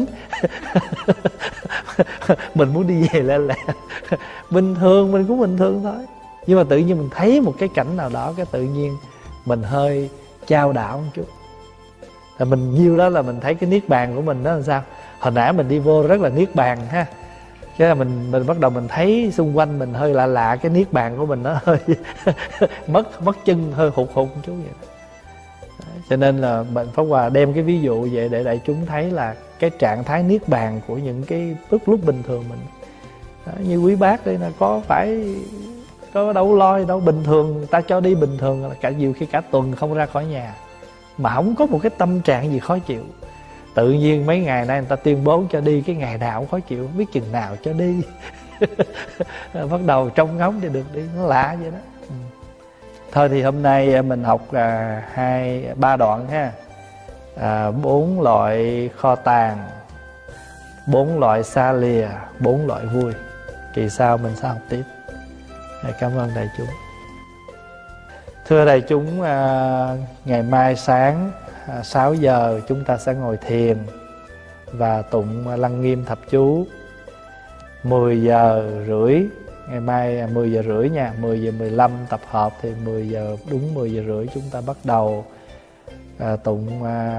mình muốn đi về lẹ. Bình thường mình cũng bình thường thôi. Nhưng mà tự nhiên mình thấy một cái cảnh nào đó, cái tự nhiên mình hơi chao đảo một chút. Là mình nhiêu đó là mình thấy cái niết bàn của mình đó làm sao. Hồi nãy mình đi vô rất là niết bàn ha. Cái là mình bắt đầu mình thấy xung quanh mình hơi lạ, cái niết bàn của mình nó hơi mất chân, hơi hụt một chút vậy. Cho nên là mình Pháp Hòa đem cái ví dụ vậy để đại chúng thấy là cái trạng thái niết bàn của những cái lúc bình thường mình. Đó, như quý bác đây là có phải có đâu lo gì đâu, bình thường ta cho đi bình thường là cả nhiều khi cả tuần không ra khỏi nhà mà không có một cái tâm trạng gì khó chịu. Tự nhiên mấy ngày nay người ta tuyên bố cho đi, cái ngày nào cũng khó chịu, không biết chừng nào cho đi. Bắt đầu trông ngóng thì được đi, nó lạ vậy đó. Thôi thì hôm nay mình học 2-3 đoạn ha. 4 loại kho tàng, 4 loại xa lìa, 4 loại vui. Kỳ sau mình sẽ học tiếp. Cảm ơn đại chúng. Thưa đại chúng, ngày mai sáng 6 giờ chúng ta sẽ ngồi thiền và tụng Lăng Nghiêm Thập Chú. 10 giờ rưỡi, ngày mai 10 giờ rưỡi nha, 10 giờ 15 tập hợp thì 10 giờ, đúng 10 giờ rưỡi chúng ta bắt đầu tụng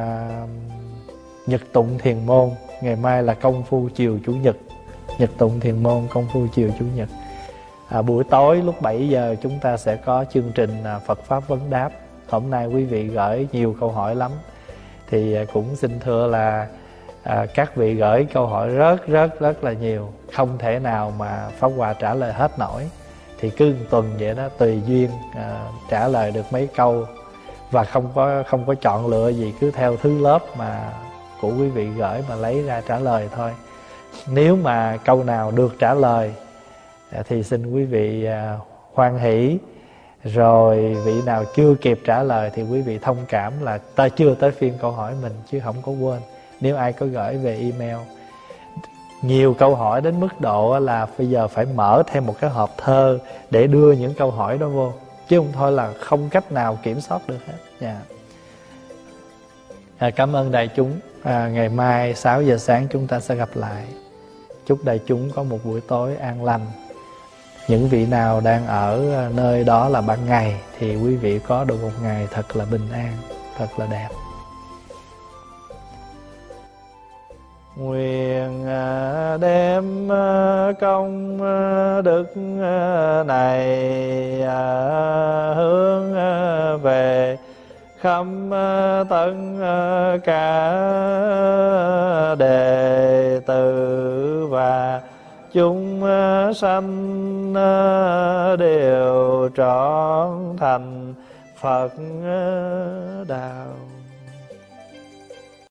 Nhật tụng thiền môn. Ngày mai là công phu chiều Chủ nhật, Nhật tụng thiền môn công phu chiều Chủ nhật. Buổi tối lúc 7 giờ chúng ta sẽ có chương trình Phật Pháp Vấn Đáp Hôm nay quý vị gửi nhiều câu hỏi lắm, thì cũng xin thưa là các vị gửi câu hỏi rất là nhiều, không thể nào mà Pháp Hòa trả lời hết nổi. Thì cứ một tuần vậy đó, tùy duyên trả lời được mấy câu, và không có chọn lựa gì, cứ theo thứ lớp mà của quý vị gửi mà lấy ra trả lời thôi. Nếu mà câu nào được trả lời thì xin quý vị hoan hỷ. Rồi vị nào chưa kịp trả lời thì quý vị thông cảm là chưa tới phiên câu hỏi mình, chứ không có quên. Nếu ai có gửi về email nhiều câu hỏi đến mức độ là bây giờ phải mở thêm một cái hộp thơ để đưa những câu hỏi đó vô, chứ không thôi là không cách nào kiểm soát được hết. Cảm ơn đại chúng. Ngày mai 6 giờ sáng chúng ta sẽ gặp lại. Chúc đại chúng có một buổi tối an lành. Những vị nào đang ở nơi đó là ban ngày thì quý vị có được một ngày thật là bình an, thật là đẹp. Nguyện đem công đức này hướng về khắp tất cả đệ tử và chúng sanh đều trọn thành Phật đạo.